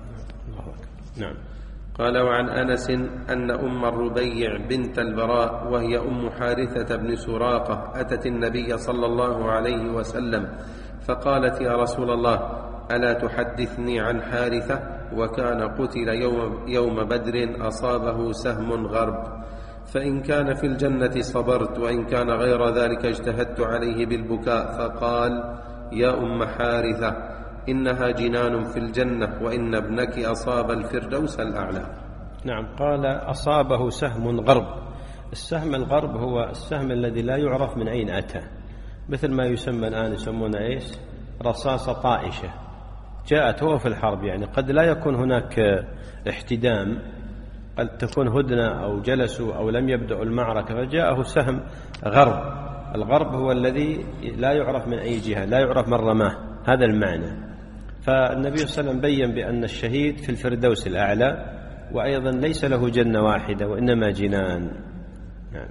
نعم. قال: وعن أنس أن أم الربيع بنت البراء وهي أم حارثة بن سراقة أتت النبي صلى الله عليه وسلم فقالت: يا رسول الله، ألا تحدثني عن حارثة؟ وكان قتل يوم, يوم بدر أصابه سهم غرب، فإن كان في الجنة صبرت، وإن كان غير ذلك اجتهدت عليه بالبكاء. فقال: يا أم حارثة، إنها جنان في الجنة، وإن ابنك أصاب الفردوس الأعلى. نعم. قال: أصابه سهم غرب. السهم الغرب هو السهم الذي لا يعرف من أين أتى، مثل ما يسمى الآن يسمون إيش؟ رصاصة طائشة، جاءت هو في الحرب، يعني قد لا يكون هناك احتدام، قد تكون هدنة أو جلسوا أو لم يبدأوا المعركة فجاءه سهم غرب. الغرب هو الذي لا يعرف من أي جهة، لا يعرف من رماه، هذا المعنى. فالنبي صلى الله عليه وسلم بيّن بأن الشهيد في الفردوس الأعلى، وأيضا ليس له جنة واحدة وإنما جنان. يعني.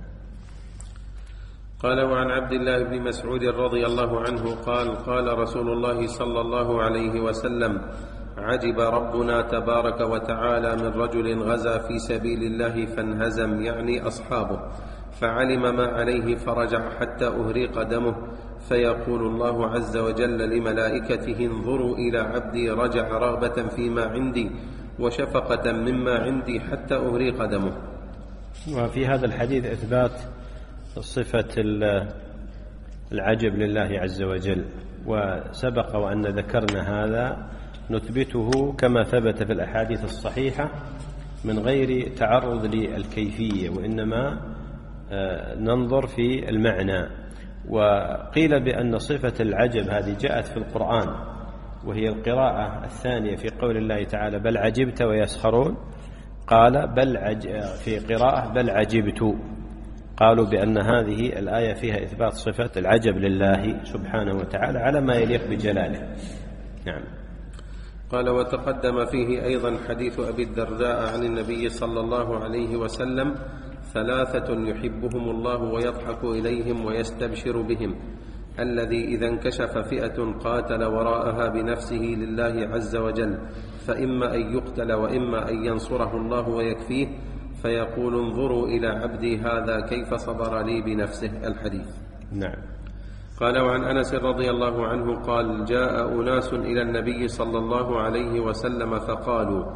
قال: وعن عبد الله بن مسعود رضي الله عنه قال: قال رسول الله صلى الله عليه وسلم: عجب ربنا تبارك وتعالى من رجل غزا في سبيل الله فانهزم، يعني أصحابه، فعلم ما عليه فرجع حتى أهريق دمه، فيقول الله عز وجل لملائكته: انظروا إلى عبدي رجع رغبة فيما عندي وشفقة مما عندي حتى أهريق دمه. وفي هذا الحديث إثبات صفة العجب لله عز وجل، وسبق وأن ذكرنا هذا نثبته كما ثبت في الأحاديث الصحيحة من غير تعرض للكيفية، وإنما ننظر في المعنى. وقيل بأن صفة العجب هذه جاءت في القرآن، وهي القراءة الثانية في قول الله تعالى: بل عجبت ويسخرون. قال بل عج... في قراءة بل عجبت. قالوا بأن هذه الآية فيها إثبات صفة العجب لله سبحانه وتعالى على ما يليق بجلاله. نعم. قال: وتقدم فيه أيضا حديث أبي الدرداء عن النبي صلى الله عليه وسلم: ثلاثة يحبهم الله ويضحك إليهم ويستبشر بهم: الذي إذا انكشف فئة قاتل وراءها بنفسه لله عز وجل، فإما أن يقتل وإما أن ينصره الله ويكفيه، فيقول: انظروا إلى عبدي هذا كيف صبر لي بنفسه. الحديث. نعم. قال: وعن أنس رضي الله عنه قال: جاء أناس إلى النبي صلى الله عليه وسلم فقالوا: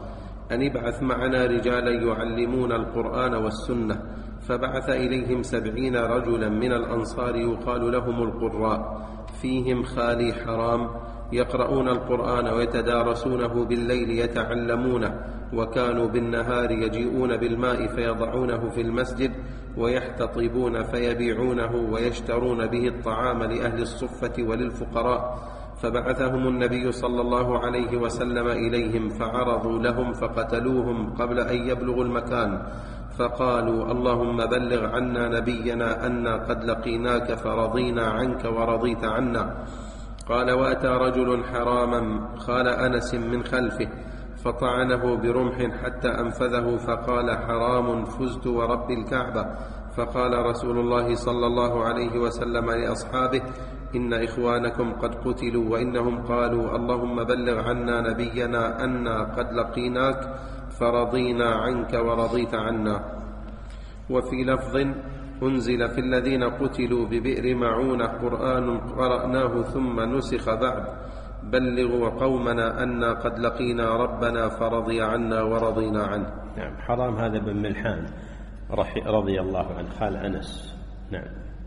أن ابعث معنا رجالا يعلمون القرآن والسنة، فبعث إليهم سبعين رجلا من الأنصار يقال لهم القراء، فيهم خالي حرام، يقرؤون القرآن ويتدارسونه بالليل يتعلمونه، وكانوا بالنهار يجيئون بالماء فيضعونه في المسجد ويحتطبون فيبيعونه ويشترون به الطعام لأهل الصفة وللفقراء. فبعثهم النبي صلى الله عليه وسلم إليهم فعرضوا لهم فقتلوهم قبل أن يبلغوا المكان، فقالوا اللهم بلغ عنا نبينا أنا قد لقيناك فرضينا عنك ورضيت عنا. قال وأتى رجل حراما خال أنس من خلفه فطعنه برمح حتى أنفذه، فقال حرام فزت ورب الكعبة. فقال رسول الله صلى الله عليه وسلم لأصحابه إن إخوانكم قد قتلوا، وإنهم قالوا اللهم بلغ عنا نبينا أنا قد لقيناك فرضينا عنك ورضيت عنا. وفي لفظ أنزل في الذين قتلوا ببئر معونة قرآن قرأناه ثم نسخ بعد، بلغوا قومنا أنا قد لقينا ربنا فرضي عنا ورضينا عنه. نعم. حرام هذا بن ملحان رضي الله عنه خال أنس. نعم.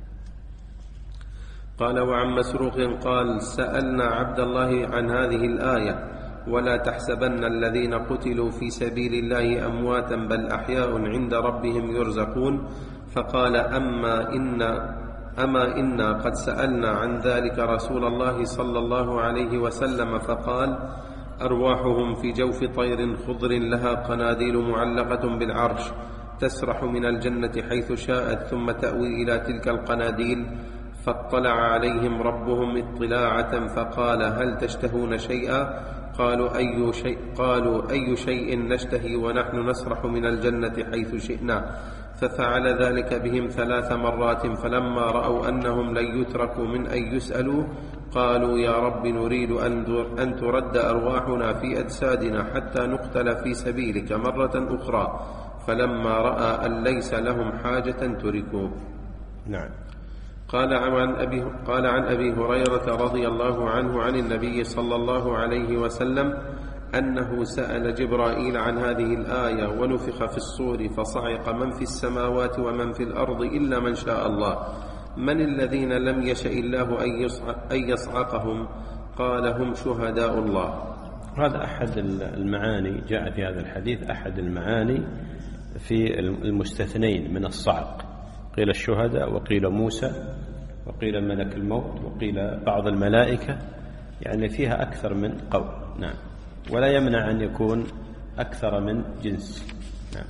قال وعن مسروق قال سألنا عبد الله عن هذه الآية ولا تحسبن الذين قتلوا في سبيل الله أمواتا بل أحياء عند ربهم يرزقون، فقال أما إن أما إنا قد سألنا عن ذلك رسول الله صلى الله عليه وسلم فقال أرواحهم في جوف طير خضر لها قناديل معلقة بالعرش تسرح من الجنة حيث شاءت ثم تأوي إلى تلك القناديل، فاطلع عليهم ربهم اطلاعة فقال هل تشتهون شيئا؟ قالوا أي شيء, قالوا أي شيء نشتهي ونحن نسرح من الجنة حيث شئنا؟ ففعل ذلك بهم ثلاث مرات، فلما رأوا أنهم لن يتركوا من أن يسألوا قالوا يا رب نريد أن ترد أرواحنا في أجسادنا حتى نقتل في سبيلك مرة أخرى، فلما رأى أن ليس لهم حاجة تركوه. نعم. قال عن أبي, قال عن أبي هريرة رضي الله عنه عن النبي صلى الله عليه وسلم أنه سأل جبرائيل عن هذه الآية ونفخ في الصور فصعق من في السماوات ومن في الأرض إلا من شاء الله، من الذين لم يشأ الله أن يصعقهم؟ قال هم شهداء الله. هذا أحد المعاني جاء في هذا الحديث، أحد المعاني في المستثنين من الصعق، قيل الشهداء وقيل موسى وقيل ملك الموت وقيل بعض الملائكة، يعني فيها أكثر من قول. نعم. ولا يمنع أن يكون أكثر من جنس. نعم.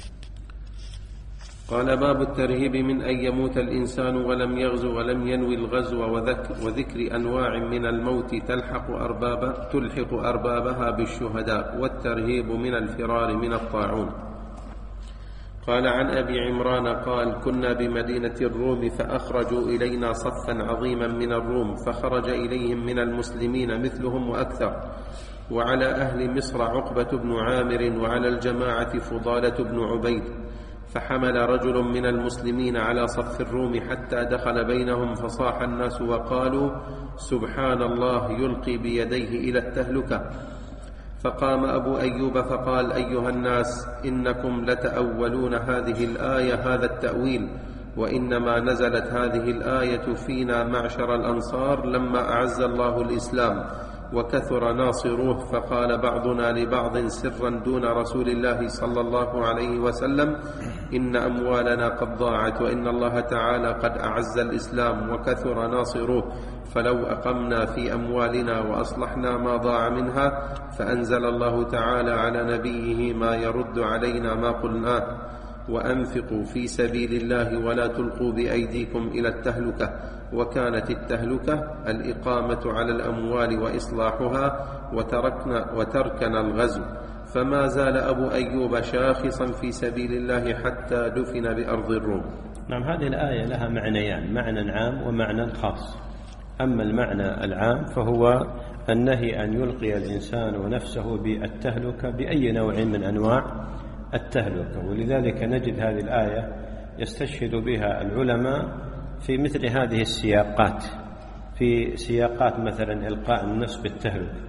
قال باب الترهيب من أن يموت الإنسان ولم يغزو ولم ينوي الغزو وذكر, وذكر أنواع من الموت تلحق, أرباب تلحق أربابها بالشهداء، والترهيب من الفرار من الطاعون. قال عن أبي عمران قال كنا بمدينة الروم فأخرجوا إلينا صفا عظيما من الروم، فخرج إليهم من المسلمين مثلهم وأكثر، وعلى أهل مصر عقبة بن عامر وعلى الجماعة فضالة بن عبيد، فحمل رجل من المسلمين على صف الروم حتى دخل بينهم فصاح الناس وقالوا سبحان الله يلقي بيديه إلى التهلكة. فقام أبو أيوب فقال أيها الناس إنكم لتأولون هذه الآية هذا التأويل، وإنما نزلت هذه الآية فينا معشر الأنصار لما أعز الله الإسلام وكثر ناصروه، فقال بعضنا لبعض سرا دون رسول الله صلى الله عليه وسلم إن أموالنا قد ضاعت وإن الله تعالى قد أعز الإسلام وكثر ناصروه، فلو أقمنا في أموالنا وأصلحنا ما ضاع منها. فأنزل الله تعالى على نبيه ما يرد علينا ما قلناه، وأنفقوا في سبيل الله ولا تلقوا بأيديكم إلى التهلكة. وكانت التهلكة الإقامة على الأموال وإصلاحها وتركنا, وتركنا الغزو، فما زال أبو أيوب شاخصا في سبيل الله حتى دفن بأرض الروم. نعم. هذه الآية لها معنيان، معنى عام ومعنى خاص. أما المعنى العام فهو النهي أن يلقي الإنسان نفسه بالتهلكة بأي نوع من أنواع التهلكة، ولذلك نجد هذه الآية يستشهد بها العلماء في مثل هذه السياقات، في سياقات مثلا إلقاء النفس بالتهلكة،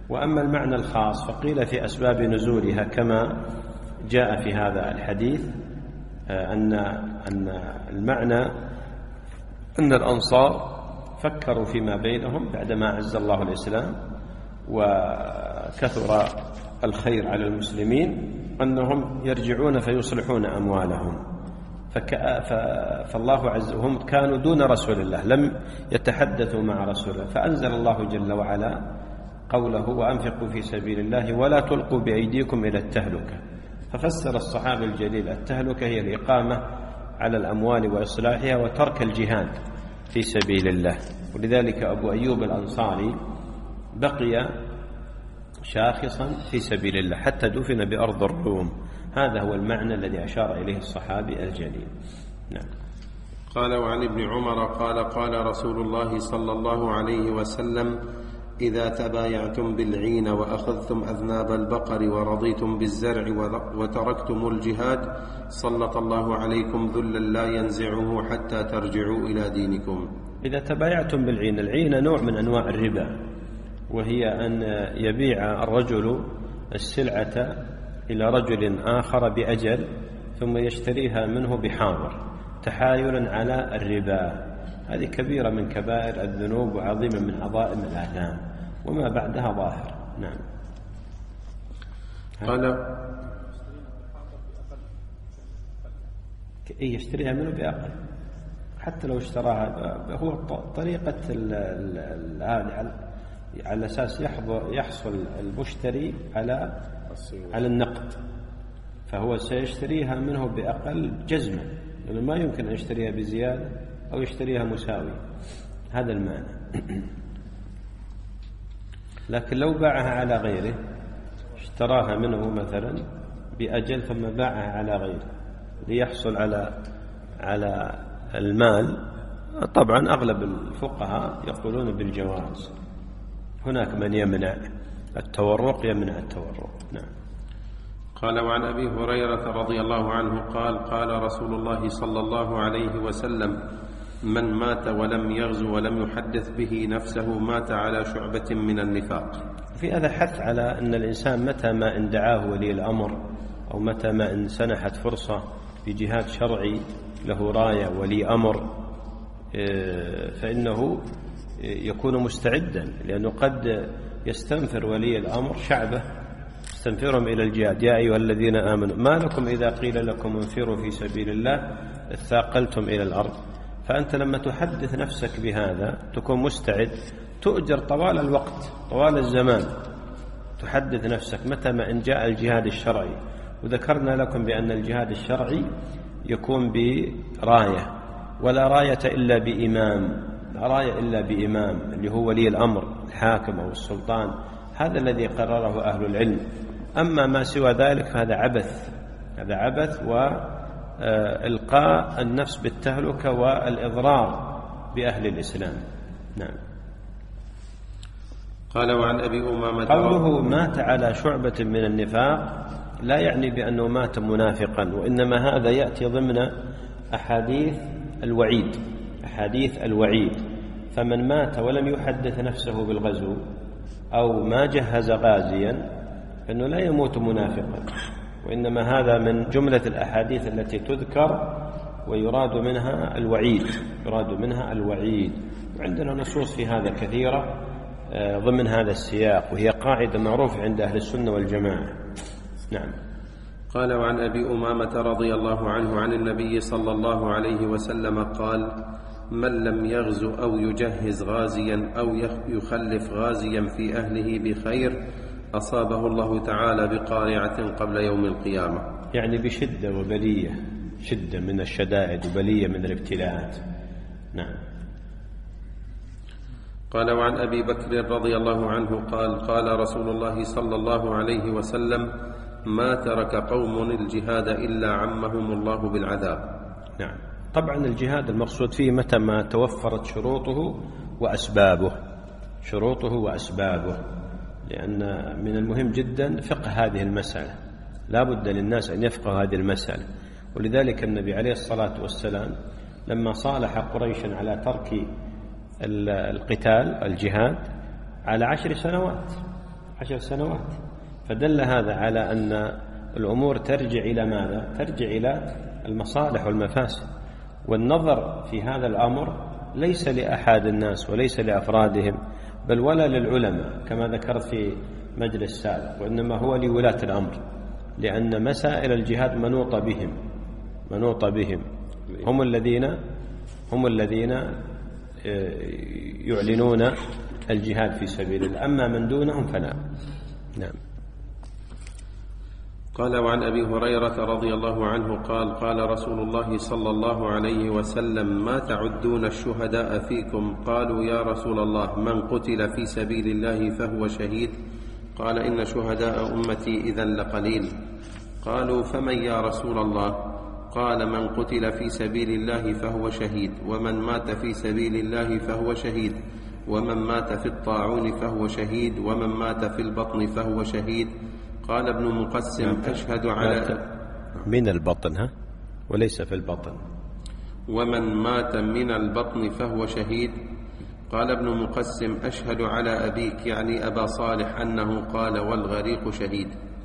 وأما المعنى الخاص فقيل في أسباب نزولها كما جاء في هذا الحديث أن أن المعنى أن الأنصار فكروا فيما بينهم بعدما أعز الله الإسلام وكثر الخير على المسلمين أنهم يرجعون فيصلحون أموالهم، فالله عز وهم كانوا دون رسول الله لم يتحدثوا مع رسول الله، فأنزل الله جل وعلا قوله وأنفقوا في سبيل الله ولا تلقوا بأيديكم إلى التهلكة. ففسر الصحابي الجليل التهلكة هي الإقامة على الأموال وإصلاحها وترك الجهاد في سبيل الله. ولذلك أبو أيوب الأنصاري بقي شاخصا في سبيل الله حتى دفن بأرض الروم. هذا هو المعنى الذي أشار إليه الصحابي الجليل. نعم. قال وعن ابن عمر قال قال رسول الله صلى الله عليه وسلم إذا تبايعتم بالعين وأخذتم أذناب البقر ورضيتم بالزرع وتركتم الجهاد سلط الله عليكم ذلا لا ينزعه حتى ترجعوا إلى دينكم. إذا تبايعتم بالعين، العين نوع من أنواع الربا، وهي أن يبيع الرجل السلعة إلى رجل آخر بأجل ثم يشتريها منه بحاضر تحايلا على الربا. هذه كبيرة من كبائر الذنوب وعظيمة من عظائم الآثام، وما بعدها ظاهر. نعم. قال إيه يشتريها منه بأقل حتى لو اشتراها. هو طريقة على أساس يحصل المشتري على على النقد، فهو سيشتريها منه بأقل جزمة، لأنه ما يمكن أن يشتريها بزيادة أو يشتريها مساوي. هذا المعنى. لكن لو باعها على غيره، اشتراها منه مثلا بأجل ثم باعها على غيره ليحصل على على المال، طبعا أغلب الفقهاء يقولون بالجواز. هناك من يمنع التورق يمنع التورق. نعم. قال وعن أبي هريرة رضي الله عنه قال قال رسول الله صلى الله عليه وسلم من مات ولم يغزو ولم يحدث به نفسه مات على شعبة من النفاق. في هذا حث على أن الإنسان متى ما إن دعاه ولي الأمر أو متى ما إن سنحت فرصة في جهاد شرعي له راية ولي أمر فإنه يكون مستعدا، لأنه قد يستنفر ولي الأمر شعبه يستنفرهم إلى الجهاد. يا أيها الذين آمنوا ما لكم إذا قيل لكم انفروا في سبيل الله اثاقلتم إلى الأرض. فأنت لما تحدث نفسك بهذا تكون مستعد، تؤجر طوال الوقت طوال الزمان. تحدث نفسك متى ما إن جاء الجهاد الشرعي. وذكرنا لكم بأن الجهاد الشرعي يكون براية، ولا راية إلا بإمام، لا راية إلا بإمام اللي هو ولي الأمر الحاكم أو السلطان. هذا الذي قرره أهل العلم. أما ما سوى ذلك فهذا عبث، هذا عبث وإلقاء النفس بالتهلكة والإضرار بأهل الإسلام. نعم. قال وعن أبي أمامة قوله مات على شعبة من النفاق لا يعني بأنه مات منافقا، وإنما هذا يأتي ضمن أحاديث الوعيد، أحاديث الوعيد. فمن مات ولم يحدث نفسه بالغزو أو ما جهز غازيا فإنه لا يموت منافقا، وإنما هذا من جملة الأحاديث التي تذكر ويراد منها الوعيد، يراد منها الوعيد. وعندنا نصوص في هذا كثيرة ضمن هذا السياق، وهي قاعدة معروفة عند أهل السنة والجماعة. نعم. قال وعن أبي أمامة رضي الله عنه عن النبي صلى الله عليه وسلم قال من لم يغزو أو يجهز غازيا أو يخلف غازيا في أهله بخير أصابه الله تعالى بقارعة قبل يوم القيامة. يعني بشدة وبلية، شدة من الشدائد وبلية من الابتلاءات. نعم. قال وعن أبي بكر رضي الله عنه قال قال رسول الله صلى الله عليه وسلم ما ترك قوم الجهاد إلا عمهم الله بالعذاب. نعم. طبعا الجهاد المقصود فيه متى ما توفرت شروطه وأسبابه، شروطه وأسبابه، لأن من المهم جدا فقه هذه المسألة، لا بد للناس أن يفقهوا هذه المسألة. ولذلك النبي عليه الصلاة والسلام لما صالح قريشا على ترك القتال الجهاد على عشر سنوات عشر سنوات. فدل هذا على أن الأمور ترجع إلى ماذا؟ ترجع إلى المصالح والمفاسد، والنظر في هذا الأمر ليس لأحد الناس وليس لأفرادهم بل ولا للعلماء كما ذكرت في مجلس سابق، وإنما هو لولاة الأمر، لأن مسائل الجهاد منوطة بهم منوطة بهم هم الذين هم الذين يعلنون الجهاد في سبيل الله، أما من دونهم فلا. نعم. قال وعن أبي هريرة رضي الله عنه قال قال رسول الله صلى الله عليه وسلم ما تعدون الشهداء فيكم؟ قالوا يا رسول الله من قتل في سبيل الله فهو شهيد؟ قال إن شهداء أمتي إذا لقليل. قالوا فمن يا رسول الله؟ قال من قتل في سبيل الله فهو شهيد، ومن مات في سبيل الله فهو شهيد، ومن مات في الطاعون فهو شهيد، ومن مات في البطن فهو شهيد. قال ابن مقسم أشهد على من البطن ها وليس في البطن. ومن مات من البطن فهو شهيد. قال ابن مقسم أشهد على أبيك يعني أبا صالح أنه قال والغريق شهيد.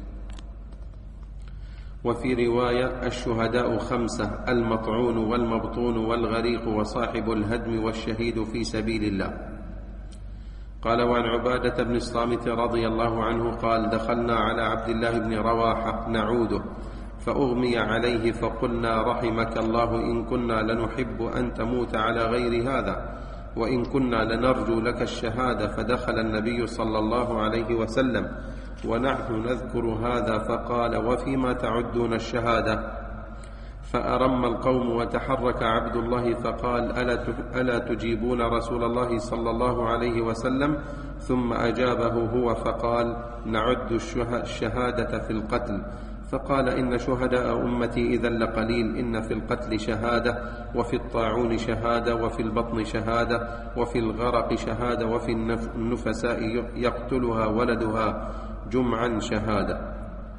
وفي رواية الشهداء خمسة: المطعون والمبطون والغريق وصاحب الهدم والشهيد في سبيل الله. قال وعن عبادة بن الصامت رضي الله عنه قال دخلنا على عبد الله بن رواحة نعوده فأغمي عليه فقلنا رحمك الله إن كنا لنحب أن تموت على غير هذا وإن كنا لنرجو لك الشهادة. فدخل النبي صلى الله عليه وسلم ونحن نذكر هذا فقال وفيما تعدون الشهادة؟ فأرم القوم وتحرك عبد الله فقال ألا تجيبون رسول الله صلى الله عليه وسلم؟ ثم أجابه هو فقال نعد الشهادة في القتل. فقال إن شهداء أمتي إذا لقليل، إن في القتل شهادة، وفي الطاعون شهادة، وفي البطن شهادة، وفي الغرق شهادة، وفي النفساء يقتلها ولدها جمعا شهادة.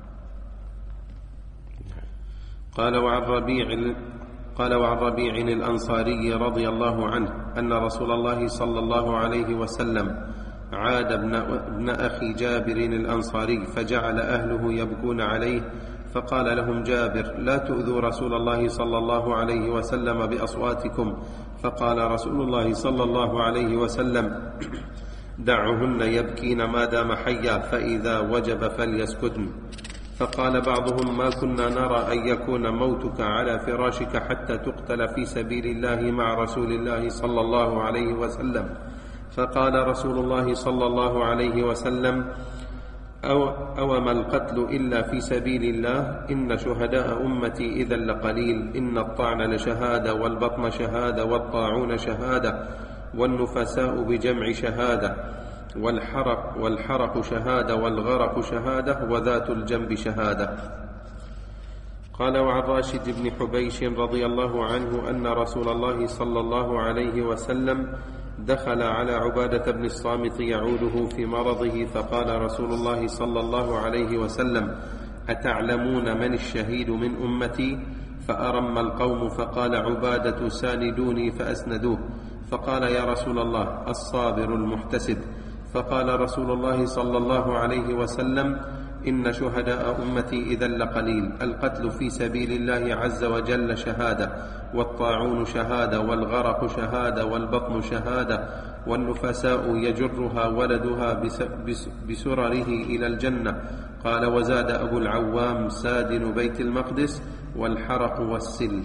قال وعن ربيع قال وعن ربيع الأنصاري رضي الله عنه أن رسول الله صلى الله عليه وسلم عاد ابن, ابن أخي جابر الأنصاري فجعل أهله يبكون عليه، فقال لهم جابر لا تؤذوا رسول الله صلى الله عليه وسلم بأصواتكم. فقال رسول الله صلى الله عليه وسلم دعهن يبكين ما دام حيا فإذا وجب فليسكتن. فقال بعضهم ما كنا نرى أن يكون موتك على فراشك حتى تقتل في سبيل الله مع رسول الله صلى الله عليه وسلم. فقال رسول الله صلى الله عليه وسلم أو أوما القتل إلا في سبيل الله؟ إن شهداء أمتي إذا لقليل، إن الطعن لشهادة، والبطن شهادة، والطاعون شهادة، والنفساء بجمع شهادة، والحرق, والحرق شهادة، والغرق شهادة، وذات الجنب شهادة. قال وعن راشد بن حبيش رضي الله عنه أن رسول الله صلى الله عليه وسلم دخل على عبادة بن الصامت يعوده في مرضه، فقال رسول الله صلى الله عليه وسلم أتعلمون من الشهيد من أمتي؟ فأرم القوم فقال عبادة ساندوني فأسندوه. فقال يا رسول الله الصابر المحتسب. فقال رسول الله صلى الله عليه وسلم إن شهداء أمتي إذا لقليل، القتل في سبيل الله عز وجل شهادة، والطاعون شهادة، والغرق شهادة، والبطن شهادة، والنفساء يجرها ولدها بسرره إلى الجنة. قال وزاد أبو العوام سادن بيت المقدس، والحرق والسل.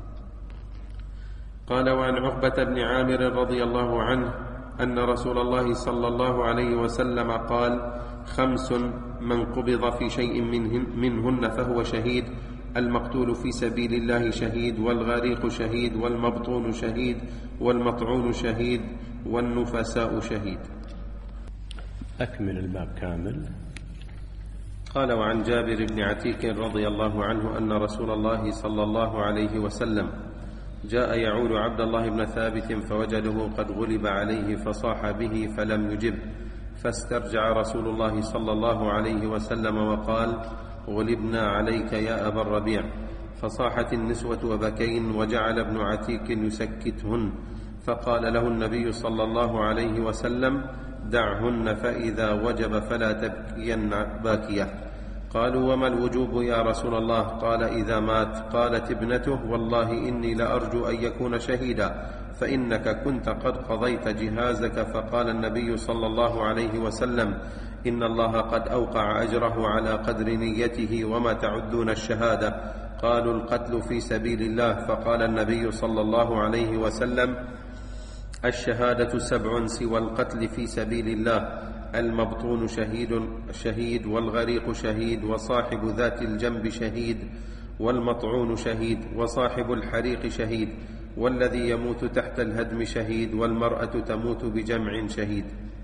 قال وعن عقبة بن عامر رضي الله عنه أن رسول الله صلى الله عليه وسلم قال خمس من قبض في شيء منهن, منهن فهو شهيد: المقتول في سبيل الله شهيد، والغريق شهيد، والمبطون شهيد، والمطعون شهيد، والنفساء شهيد. أكمل الباب كامل. قال وعن جابر بن عتيك رضي الله عنه أن رسول الله صلى الله عليه وسلم جاء يعود عبد الله بن ثابت فوجده قد غلب عليه فصاح به فلم يجب، فاسترجع رسول الله صلى الله عليه وسلم وقال غلبنا عليك يا أبا الربيع. فصاحت النسوة وبكين، وجعل ابن عتيك يسكتهن. فقال له النبي صلى الله عليه وسلم دعهن فإذا وجب فلا تبكين باكية. قالوا وما الوجوب يا رسول الله؟ قال إذا مات. قالت ابنته والله إني لأرجو أن يكون شهيدا فإنك كنت قد قضيت جهازك. فقال النبي صلى الله عليه وسلم إن الله قد أوقع أجره على قدر نيته وما تعدون الشهادة؟ قالوا القتل في سبيل الله. فقال النبي صلى الله عليه وسلم الشهادة سبع سوى القتل في سبيل الله: المبطون شهيد شهيد والغريق شهيد وصاحب ذات الجنب شهيد والمطعون شهيد وصاحب الحريق شهيد والذي يموت تحت الهدم شهيد والمرأة تموت بجمع شهيد.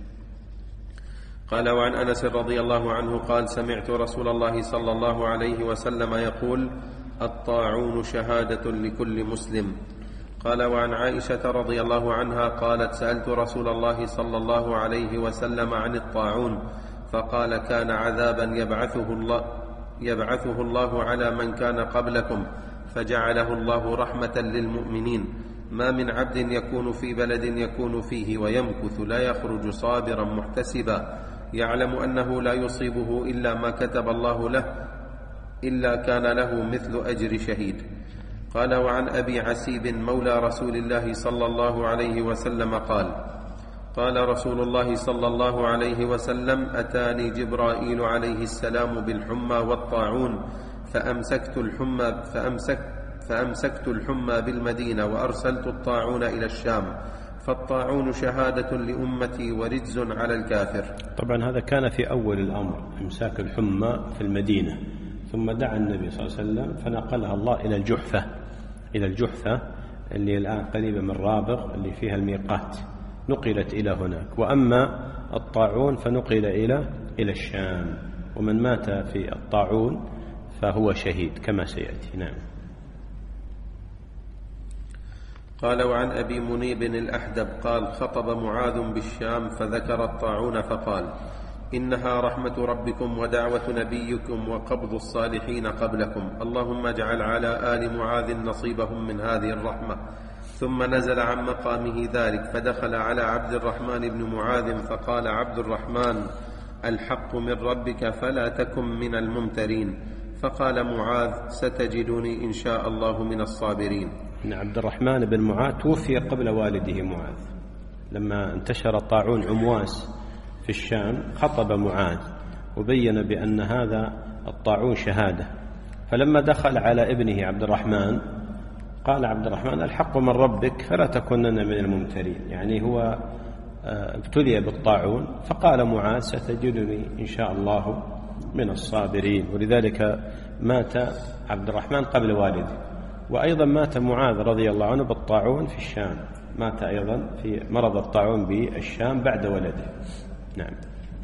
قال وعن أنس رضي الله عنه قال سمعت رسول الله صلى الله عليه وسلم يقول الطاعون شهادة لكل مسلم. قال وعن عائشة رضي الله عنها قالت سألت رسول الله صلى الله عليه وسلم عن الطاعون فقال كان عذابا يبعثه الله, يبعثه الله على من كان قبلكم فجعله الله رحمة للمؤمنين. ما من عبد يكون في بلد يكون فيه ويمكث لا يخرج صابرا محتسبا يعلم أنه لا يصيبه إلا ما كتب الله له إلا كان له مثل أجر شهيد. قال وعن أبي عسيب مولى رسول الله صلى الله عليه وسلم قال قال رسول الله صلى الله عليه وسلم أتاني جبرائيل عليه السلام بالحمى والطاعون فأمسكت الحمى, فأمسك فأمسكت الحمى بالمدينة وأرسلت الطاعون إلى الشام فالطاعون شهادة لأمتي ورجز على الكافر. طبعا هذا كان في أول الأمر إمساك الحمى في المدينة، ثم دعا النبي صلى الله عليه وسلم فنقلها الله إلى الجحفة إلى الجحفة اللي الآن قريبة من رابغ اللي فيها الميقات، نقلت إلى هناك. وأما الطاعون فنقل إلى إلى الشام، ومن مات في الطاعون فهو شهيد كما سيأتي. نعم. قال وعن أبي منيب الأحدب قال خطب معاذ بالشام فذكر الطاعون فقال إنها رحمة ربكم ودعوة نبيكم وقبض الصالحين قبلكم، اللهم اجعل على آل معاذ نصيبهم من هذه الرحمة. ثم نزل عن مقامه ذلك فدخل على عبد الرحمن بن معاذ فقال عبد الرحمن الحق من ربك فلا تكن من الممترين. فقال معاذ ستجدني إن شاء الله من الصابرين. إن عبد الرحمن بن معاذ توفي قبل والده معاذ، لما انتشر طاعون عمواس في الشام خطب معاذ وبين بأن هذا الطاعون شهادة. فلما دخل على ابنه عبد الرحمن قال عبد الرحمن الحق من ربك فلا تكونن من الممترين، يعني هو ابتلي بالطاعون. فقال معاذ ستجدني إن شاء الله من الصابرين. ولذلك مات عبد الرحمن قبل والده، وأيضا مات معاذ رضي الله عنه بالطاعون في الشام، مات أيضا في مرض الطاعون بالشام بعد ولده. نعم.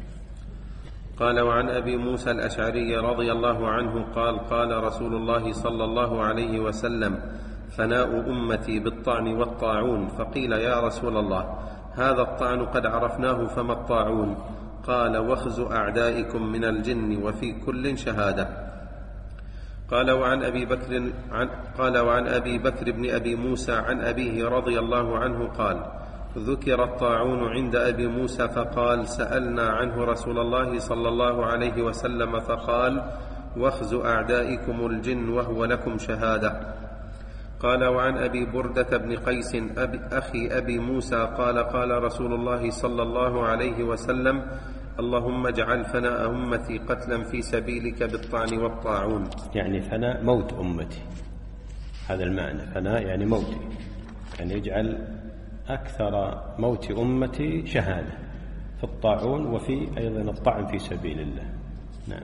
قال وعن أبي موسى الأشعري رضي الله عنه قال قال رسول الله صلى الله عليه وسلم فناء أمتي بالطعن والطاعون. فقيل يا رسول الله هذا الطعن قد عرفناه فما الطاعون؟ قال وخز أعدائكم من الجن وفي كل شهادة. قال وعن أبي بكر عن قال وعن أبي بكر بن أبي موسى عن أبيه رضي الله عنه قال ذكر الطاعون عند أبي موسى فقال سألنا عنه رسول الله صلى الله عليه وسلم فقال واخز أعدائكم الجن وهو لكم شهادة. قال وعن أبي بردة بن قيس أبي أخي أبي موسى قال قال رسول الله صلى الله عليه وسلم اللهم اجعل فناء أمتي قتلا في سبيلك بالطعن والطاعون. يعني فناء موت أمتي، هذا المعنى، فناء يعني موتي، يعني يجعل أكثر موت أمتي شهادة في الطاعون وفي أيضا الطعن في سبيل الله. نعم.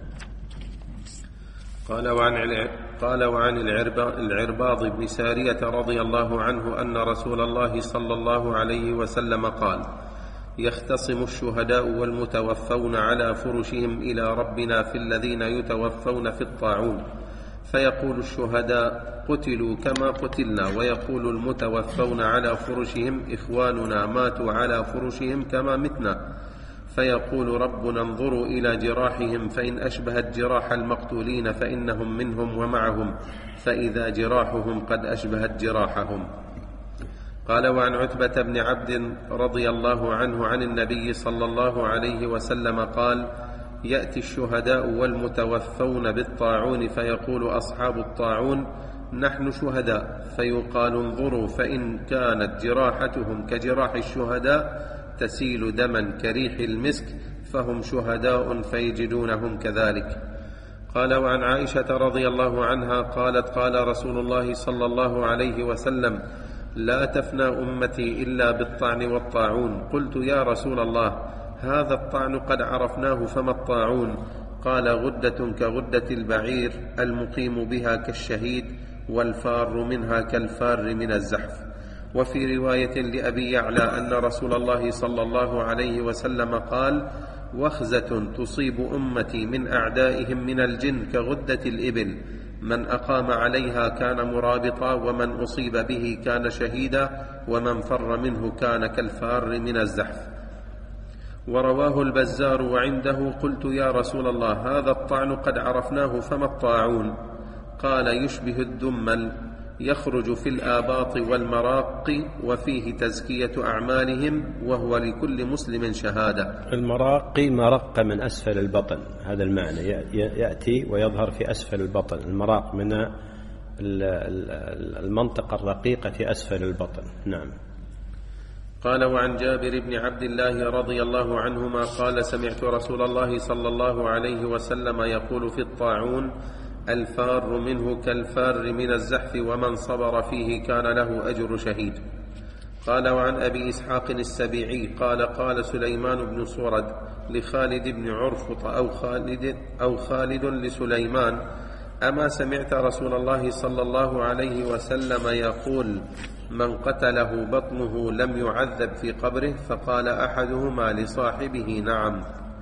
قال وعن قال وعن العرباض بن سارية رضي الله عنه أن رسول الله صلى الله عليه وسلم قال يختصم الشهداء والمتوفون على فرشهم إلى ربنا في الذين يتوفون في الطاعون، فيقول الشهداء قتلوا كما قتلنا، ويقول المتوفون على فرشهم إخواننا ماتوا على فرشهم كما متنا، فيقول ربنا انظروا إلى جراحهم فإن أشبهت جراح المقتولين فإنهم منهم ومعهم، فإذا جراحهم قد أشبهت جراحهم. قال وعن عتبة بن عبد رضي الله عنه عن النبي صلى الله عليه وسلم قال يأتي الشهداء والمتوفون بالطاعون فيقول أصحاب الطاعون نحن شهداء، فيقال انظروا فإن كانت جراحتهم كجراح الشهداء تسيل دما كريح المسك فهم شهداء فيجدونهم كذلك. قال وعن عائشة رضي الله عنها قالت قال رسول الله صلى الله عليه وسلم لا تفنى أمتي إلا بالطعن والطاعون. قلت يا رسول الله هذا الطعن قد عرفناه فما الطاعون؟ قال غدة كغدة البعير المقيم بها كالشهيد والفار منها كالفار من الزحف. وفي رواية لأبي يعلى أن رسول الله صلى الله عليه وسلم قال وخزة تصيب أمتي من أعدائهم من الجن كغدة الإبل، من أقام عليها كان مرابطا، ومن أصيب به كان شهيدا، ومن فر منه كان كالفار من الزحف. ورواه البزار وعنده قلت يا رسول الله هذا الطعن قد عرفناه فما الطاعون؟ قال يشبه الدمل يخرج في الآباط والمراق وفيه تزكية أعمالهم وهو لكل مسلم شهادة. المراق مرق من أسفل البطن، هذا المعنى يأتي ويظهر في أسفل البطن. المراق من المنطقة الرقيقة في أسفل البطن. نعم. قال وعن جابر بن عبد الله رضي الله عنهما قال سمعت رسول الله صلى الله عليه وسلم يقول في الطاعون الفار منه كالفار من الزحف ومن صبر فيه كان له أجر شهيد. قال وعن أبي إسحاق السبيعي قال قال سليمان بن سورد لخالد بن عرفط أو خالد, أو خالد لسليمان أما سمعت رسول الله صلى الله عليه وسلم يقول من قتله بطنه لم يعذب في قبره؟ فقال أحدهما لصاحبه نعم.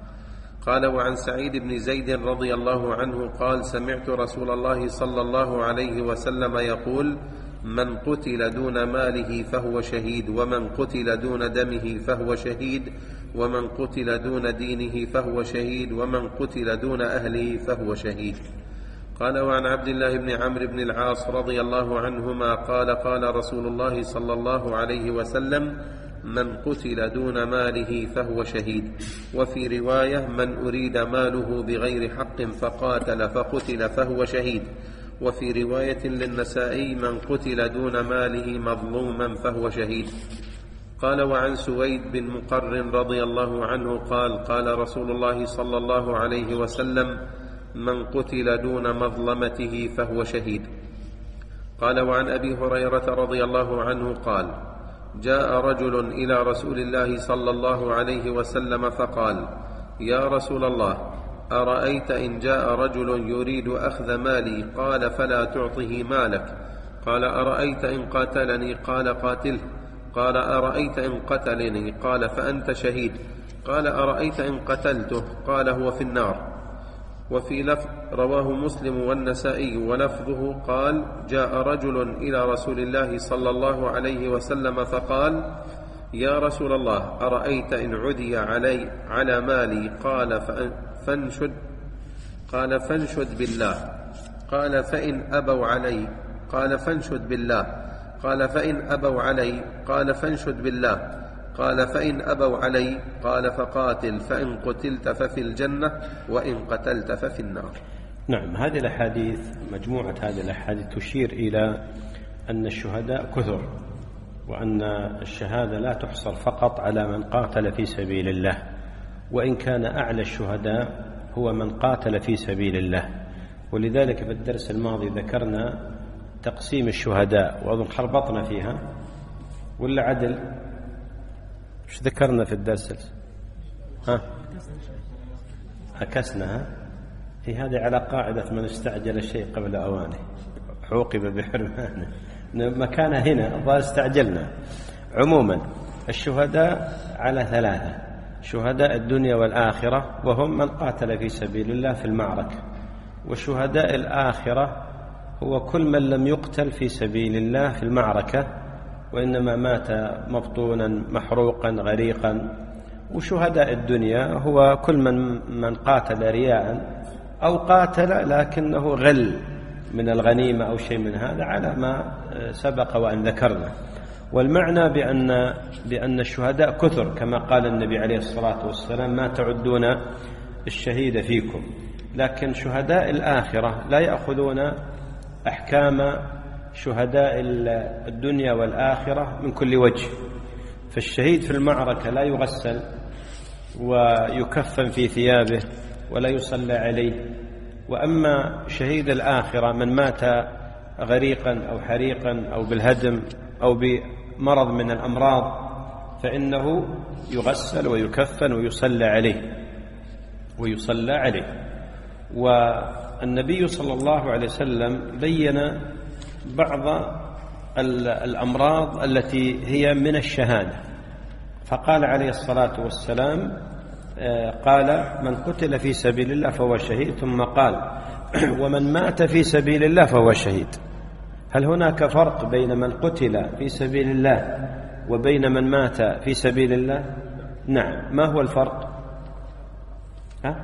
قال وعن سعيد بن زيد رضي الله عنه قال سمعت رسول الله صلى الله عليه وسلم يقول من قتل دون ماله فهو شهيد، ومن قتل دون دمه فهو شهيد، ومن قتل دون دينه فهو شهيد، ومن قتل دون أهله فهو شهيد. قال وعن عبد الله بن عمرو بن العاص رضي الله عنهما قال قال رسول الله صلى الله عليه وسلم من قتل دون ماله فهو شهيد. وفي رواية من أريد ماله بغير حق فقاتل فقتل فهو شهيد. وفي رواية للنسائي من قتل دون ماله مظلوما فهو شهيد. قال وعن سويد بن مقرن رضي الله عنه قال قال رسول الله صلى الله عليه وسلم من قتل دون مظلمته فهو شهيد. قال وعن أبي هريرة رضي الله عنه قال جاء رجل إلى رسول الله صلى الله عليه وسلم فقال يا رسول الله أرأيت إن جاء رجل يريد أخذ مالي؟ قال فلا تعطه مالك. قال أرأيت إن قاتلني؟ قال قاتله. قال أرأيت إن قتلني؟ قال فأنت شهيد. قال أرأيت إن قتلته؟ قال هو في النار. وفي لفظ رواه مسلم والنسائي ولفظه قال جاء رجل إلى رسول الله صلى الله عليه وسلم فقال يا رسول الله أرأيت إن عدي علي على مالي؟ قال فانشد قال فانشد بالله. قال فإن أبوا علي؟ قال فانشد بالله. قال فإن أبوا علي؟ قال فانشد بالله. قال فإن أبوا علي؟ قال فقاتل، فإن قتلت ففي الجنة وإن قتلت ففي النار. نعم. هذه الأحاديث مجموعة هذه الأحاديث تشير إلى أن الشهداء كثر، وأن الشهادة لا تحصر فقط على من قاتل في سبيل الله، وإن كان أعلى الشهداء هو من قاتل في سبيل الله. ولذلك في الدرس الماضي ذكرنا تقسيم الشهداء، وأظن خربطنا فيها ولا عدل؟ ايش ذكرنا في الدرس؟ ها عكسناها. في هذه على قاعدة من استعجل الشيء قبل أوانه عوقب بحرمانه. مكانها هنا الظاهر استعجلنا. عموما الشهداء على ثلاثة: شهداء الدنيا والآخرة وهم من قاتل في سبيل الله في المعركة، وشهداء الآخرة هو كل من لم يقتل في سبيل الله في المعركة وإنما مات مبطونا محروقا غريقا. وشهداء الدنيا هو كل من من قاتل رياء أو قاتل لكنه غل من الغنيمة أو شيء من هذا على ما سبق وأن ذكرنا. والمعنى بأن بأن الشهداء كثر كما قال النبي عليه الصلاة والسلام: ما تعدون الشهيد فيكم. لكن شهداء الآخرة لا يأخذون أحكام شهداء الدنيا والآخرة من كل وجه. فالشهيد في المعركة لا يغسل ويكفن في ثيابه ولا يصلى عليه. وأما شهيد الآخرة من مات غريقا أو حريقا أو بالهدم أو بمرض من الأمراض فإنه يغسل ويكفن ويصلى عليه ويصلى عليه. والنبي صلى الله عليه وسلم بين بعض الأمراض التي هي من الشهادة، فقال عليه الصلاة والسلام: قال: من قتل في سبيل الله فهو شهيد، ثم قال: ومن مات في سبيل الله فهو شهيد. هل هناك فرق بين من قتل في سبيل الله وبين من مات في سبيل الله؟ نعم. ما هو الفرق؟ ها؟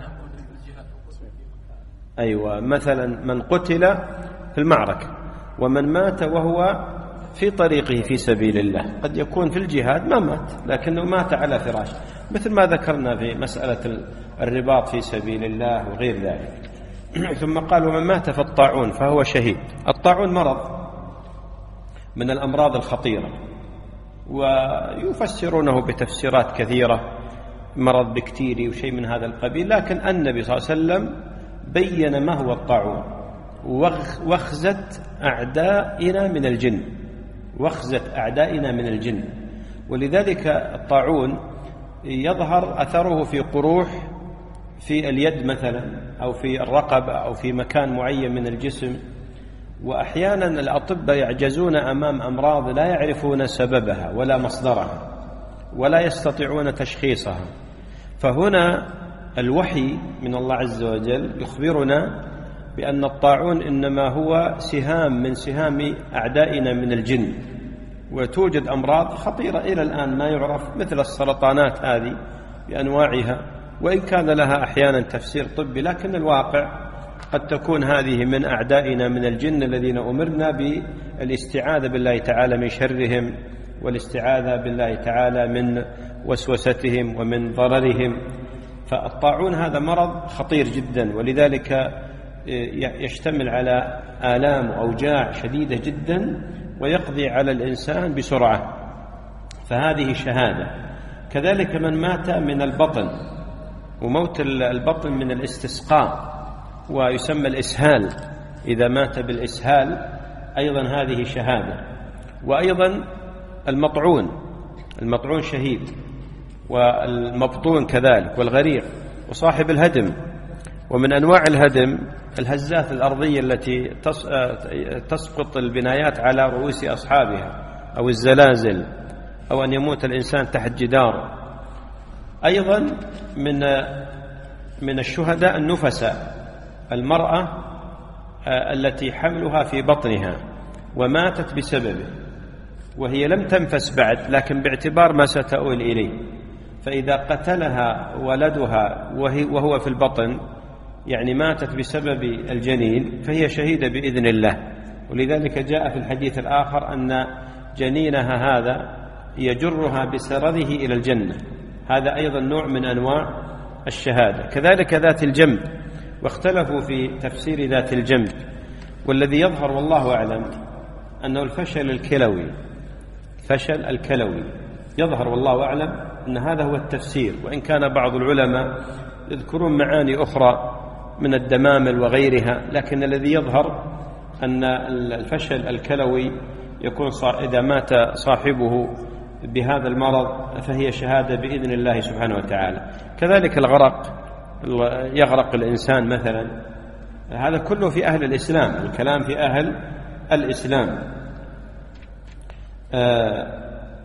أيوة، مثلا من قتل في المعركة ومن مات وهو في طريقه في سبيل الله، قد يكون في الجهاد ما مات لكنه مات على فراش، مثل ما ذكرنا في مسألة الرباط في سبيل الله وغير ذلك. ثم قال: ومن مات في الطاعون فهو شهيد. الطاعون مرض من الأمراض الخطيرة، ويفسرونه بتفسيرات كثيرة، مرض بكتيري وشيء من هذا القبيل، لكن النبي صلى الله عليه وسلم بين ما هو الطاعون: وخزة أعدائنا من الجن، وخزة أعدائنا من الجن. ولذلك الطاعون يظهر أثره في قروح في اليد مثلا أو في الرقبة أو في مكان معين من الجسم، وأحيانا الأطباء يعجزون أمام أمراض لا يعرفون سببها ولا مصدرها ولا يستطيعون تشخيصها. فهنا الوحي من الله عز وجل يخبرنا بأن الطاعون إنما هو سهام من سهام أعدائنا من الجن، وتوجد أمراض خطيرة إلى الآن ما يعرف، مثل السرطانات هذه بأنواعها، وإن كان لها أحيانا تفسير طبي، لكن الواقع قد تكون هذه من أعدائنا من الجن الذين أمرنا بالاستعاذة بالله تعالى من شرهم، والاستعاذة بالله تعالى من وسوستهم ومن ضررهم. فالطاعون هذا مرض خطير جدا، ولذلك يشتمل على آلام وأوجاع شديدة جدا ويقضي على الإنسان بسرعة، فهذه شهادة. كذلك من مات من البطن، وموت البطن من الاستسقاء ويسمى الإسهال، إذا مات بالإسهال أيضا هذه شهادة. وأيضا المطعون، المطعون شهيد، والمبطون كذلك، والغريق، وصاحب الهدم. ومن أنواع الهدم الهزات الأرضية التي تسقط البنايات على رؤوس أصحابها، أو الزلازل، أو أن يموت الإنسان تحت جدار. أيضا من من الشهداء النفساء، المرأة التي حملها في بطنها وماتت بسببه وهي لم تنفس بعد، لكن باعتبار ما ستؤول إليه، فإذا قتلها ولدها وهو في البطن، يعني ماتت بسبب الجنين، فهي شهيدة بإذن الله. ولذلك جاء في الحديث الآخر أن جنينها هذا يجرها بسرره إلى الجنة، هذا أيضا نوع من أنواع الشهادة. كذلك ذات الجنب، واختلفوا في تفسير ذات الجنب، والذي يظهر والله أعلم أنه الفشل الكلوي، فشل الكلوي يظهر والله أعلم أن هذا هو التفسير، وإن كان بعض العلماء يذكرون معاني أخرى من الدمامل وغيرها، لكن الذي يظهر أن الفشل الكلوي يكون إذا مات صاحبه بهذا المرض فهي شهادة بإذن الله سبحانه وتعالى. كذلك الغرق، يغرق الإنسان مثلا، هذا كله في أهل الإسلام، الكلام في أهل الإسلام. آه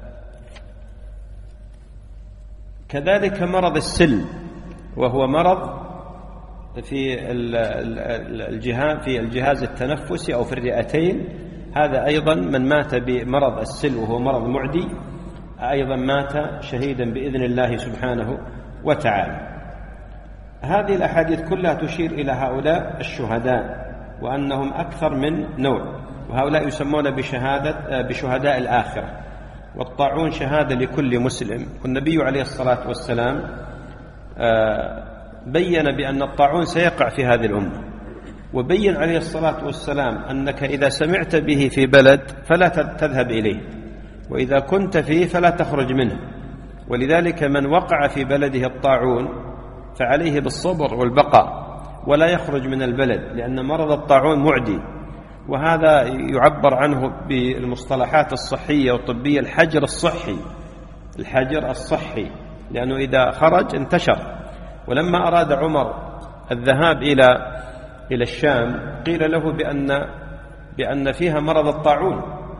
كذلك مرض السل، وهو مرض في الجهاز في الجهاز التنفسي أو في الرئتين، هذا أيضا من مات بمرض السل وهو مرض معدي أيضا مات شهيدا بإذن الله سبحانه وتعالى. هذه الأحاديث كلها تشير إلى هؤلاء الشهداء وأنهم أكثر من نوع، وهؤلاء يسمون بشهادة بشهداء الآخرة، والطاعون شهادة لكل مسلم. والنبي عليه الصلاة والسلام بين بأن الطاعون سيقع في هذه الأمة، وبين عليه الصلاة والسلام أنك إذا سمعت به في بلد فلا تذهب إليه، وإذا كنت فيه فلا تخرج منه. ولذلك من وقع في بلده الطاعون فعليه بالصبر والبقاء ولا يخرج من البلد، لأن مرض الطاعون معدي، وهذا يعبر عنه بالمصطلحات الصحية والطبية الحجر الصحي، الحجر الصحي، لأنه إذا خرج انتشر. ولما أراد عمر الذهاب إلى إلى الشام قيل له بأن بأن فيها مرض الطاعون،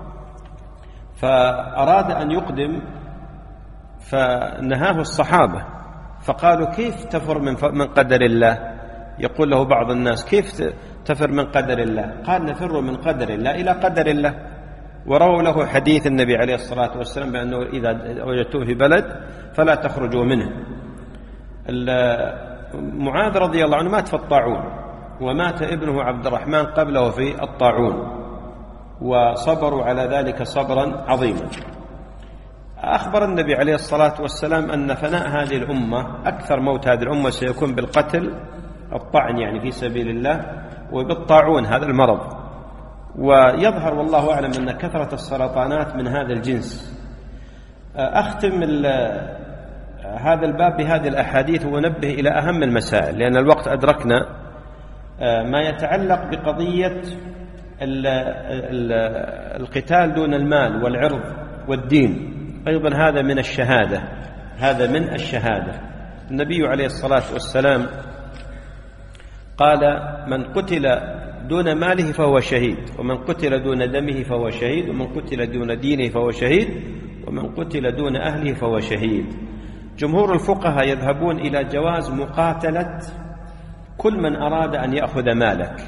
فأراد أن يقدم فنهاه الصحابة، فقالوا كيف تفر من قدر الله؟ يقول له بعض الناس كيف تفر من قدر الله؟ قال نفر من قدر الله إلى قدر الله. ورووا له حديث النبي عليه الصلاة والسلام بأنه إذا وجدتوه في بلد فلا تخرجوا منه. معاذ رضي الله عنه مات في الطاعون، ومات ابنه عبد الرحمن قبله في الطاعون، وصبروا على ذلك صبرا عظيما. أخبر النبي عليه الصلاة والسلام أن فناء هذه الأمة، أكثر موت هذه الأمة سيكون بالقتل، الطعن يعني في سبيل الله، وبالطاعون هذا المرض. ويظهر والله أعلم أن كثرة السرطانات من هذا الجنس. أختم هذا الباب بهذه الأحاديث ونبه إلى أهم المسائل، لأن الوقت أدركنا، ما يتعلق بقضية القتال دون المال والعرض والدين، أيضا هذا من الشهادة، هذا من الشهادة. النبي عليه الصلاة والسلام قال من قتل دون ماله فهو شهيد، ومن قتل دون دمه فهو شهيد، ومن قتل دون دينه فهو شهيد، ومن قتل دون أهله فهو شهيد. جمهور الفقهاء يذهبون إلى جواز مقاتلة كل من أراد أن يأخذ مالك،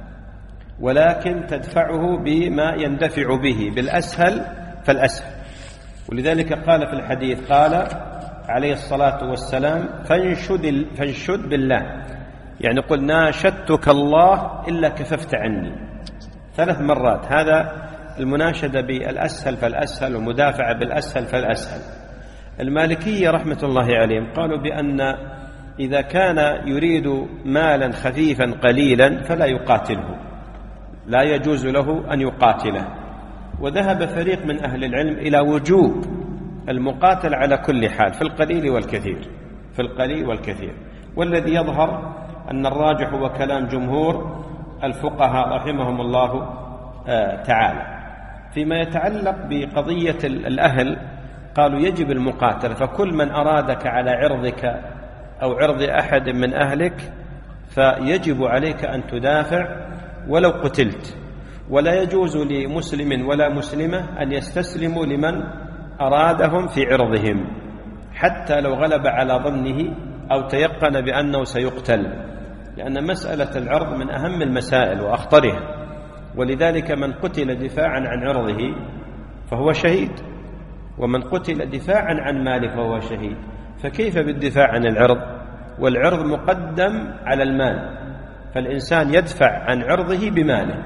ولكن تدفعه بما يندفع به، بالأسهل فالأسهل. ولذلك قال في الحديث، قال عليه الصلاة والسلام فانشد, فانشد بالله، يعني قل ناشدتك الله إلا كففت عني، ثلاث مرات. هذا المناشدة بالأسهل فالأسهل، ومدافعة بالأسهل فالأسهل. المالكية رحمة الله عليهم قالوا بأن إذا كان يريد مالا خفيفا قليلا فلا يقاتله، لا يجوز له أن يقاتله. وذهب فريق من أهل العلم إلى وجوب المقاتل على كل حال، في القليل والكثير، في القليل والكثير. والذي يظهر أن الراجح هو كلام جمهور الفقهاء رحمهم الله تعالى. فيما يتعلق بقضية الأهل قالوا يجب المقاتلة، فكل من أرادك على عرضك أو عرض أحد من أهلك فيجب عليك أن تدافع ولو قتلت. ولا يجوز لمسلم ولا مسلمة أن يستسلموا لمن أرادهم في عرضهم، حتى لو غلب على ظنه أو تيقن بأنه سيقتل، لأن مسألة العرض من أهم المسائل وأخطرها. ولذلك من قتل دفاعا عن عرضه فهو شهيد، ومن قتل دفاعا عن ماله فهو شهيد. فكيف بالدفاع عن العرض؟ والعرض مقدم على المال، فالإنسان يدفع عن عرضه بماله،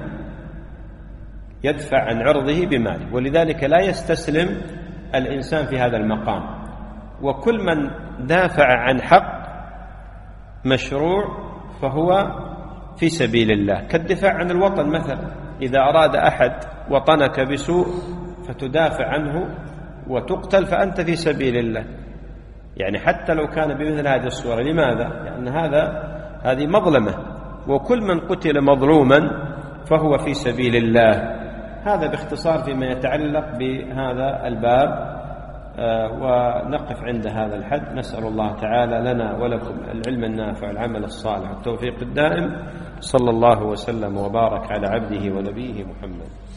يدفع عن عرضه بماله. ولذلك لا يستسلم الإنسان في هذا المقام. وكل من دافع عن حق مشروع فهو في سبيل الله، كالدفاع عن الوطن مثلا. إذا أراد أحد وطنك بسوء فتدافع عنه وتقتل فأنت في سبيل الله، يعني حتى لو كان بمثل هذه الصورة. لماذا؟ لأن هذا هذه مظلمة، وكل من قتل مظلوما فهو في سبيل الله. هذا باختصار فيما يتعلق بهذا الباب، ونقف عند هذا الحد. نسأل الله تعالى لنا ولكم العلم النافع والعمل الصالح والتوفيق الدائم. صلى الله وسلم وبارك على عبده ونبيه محمد.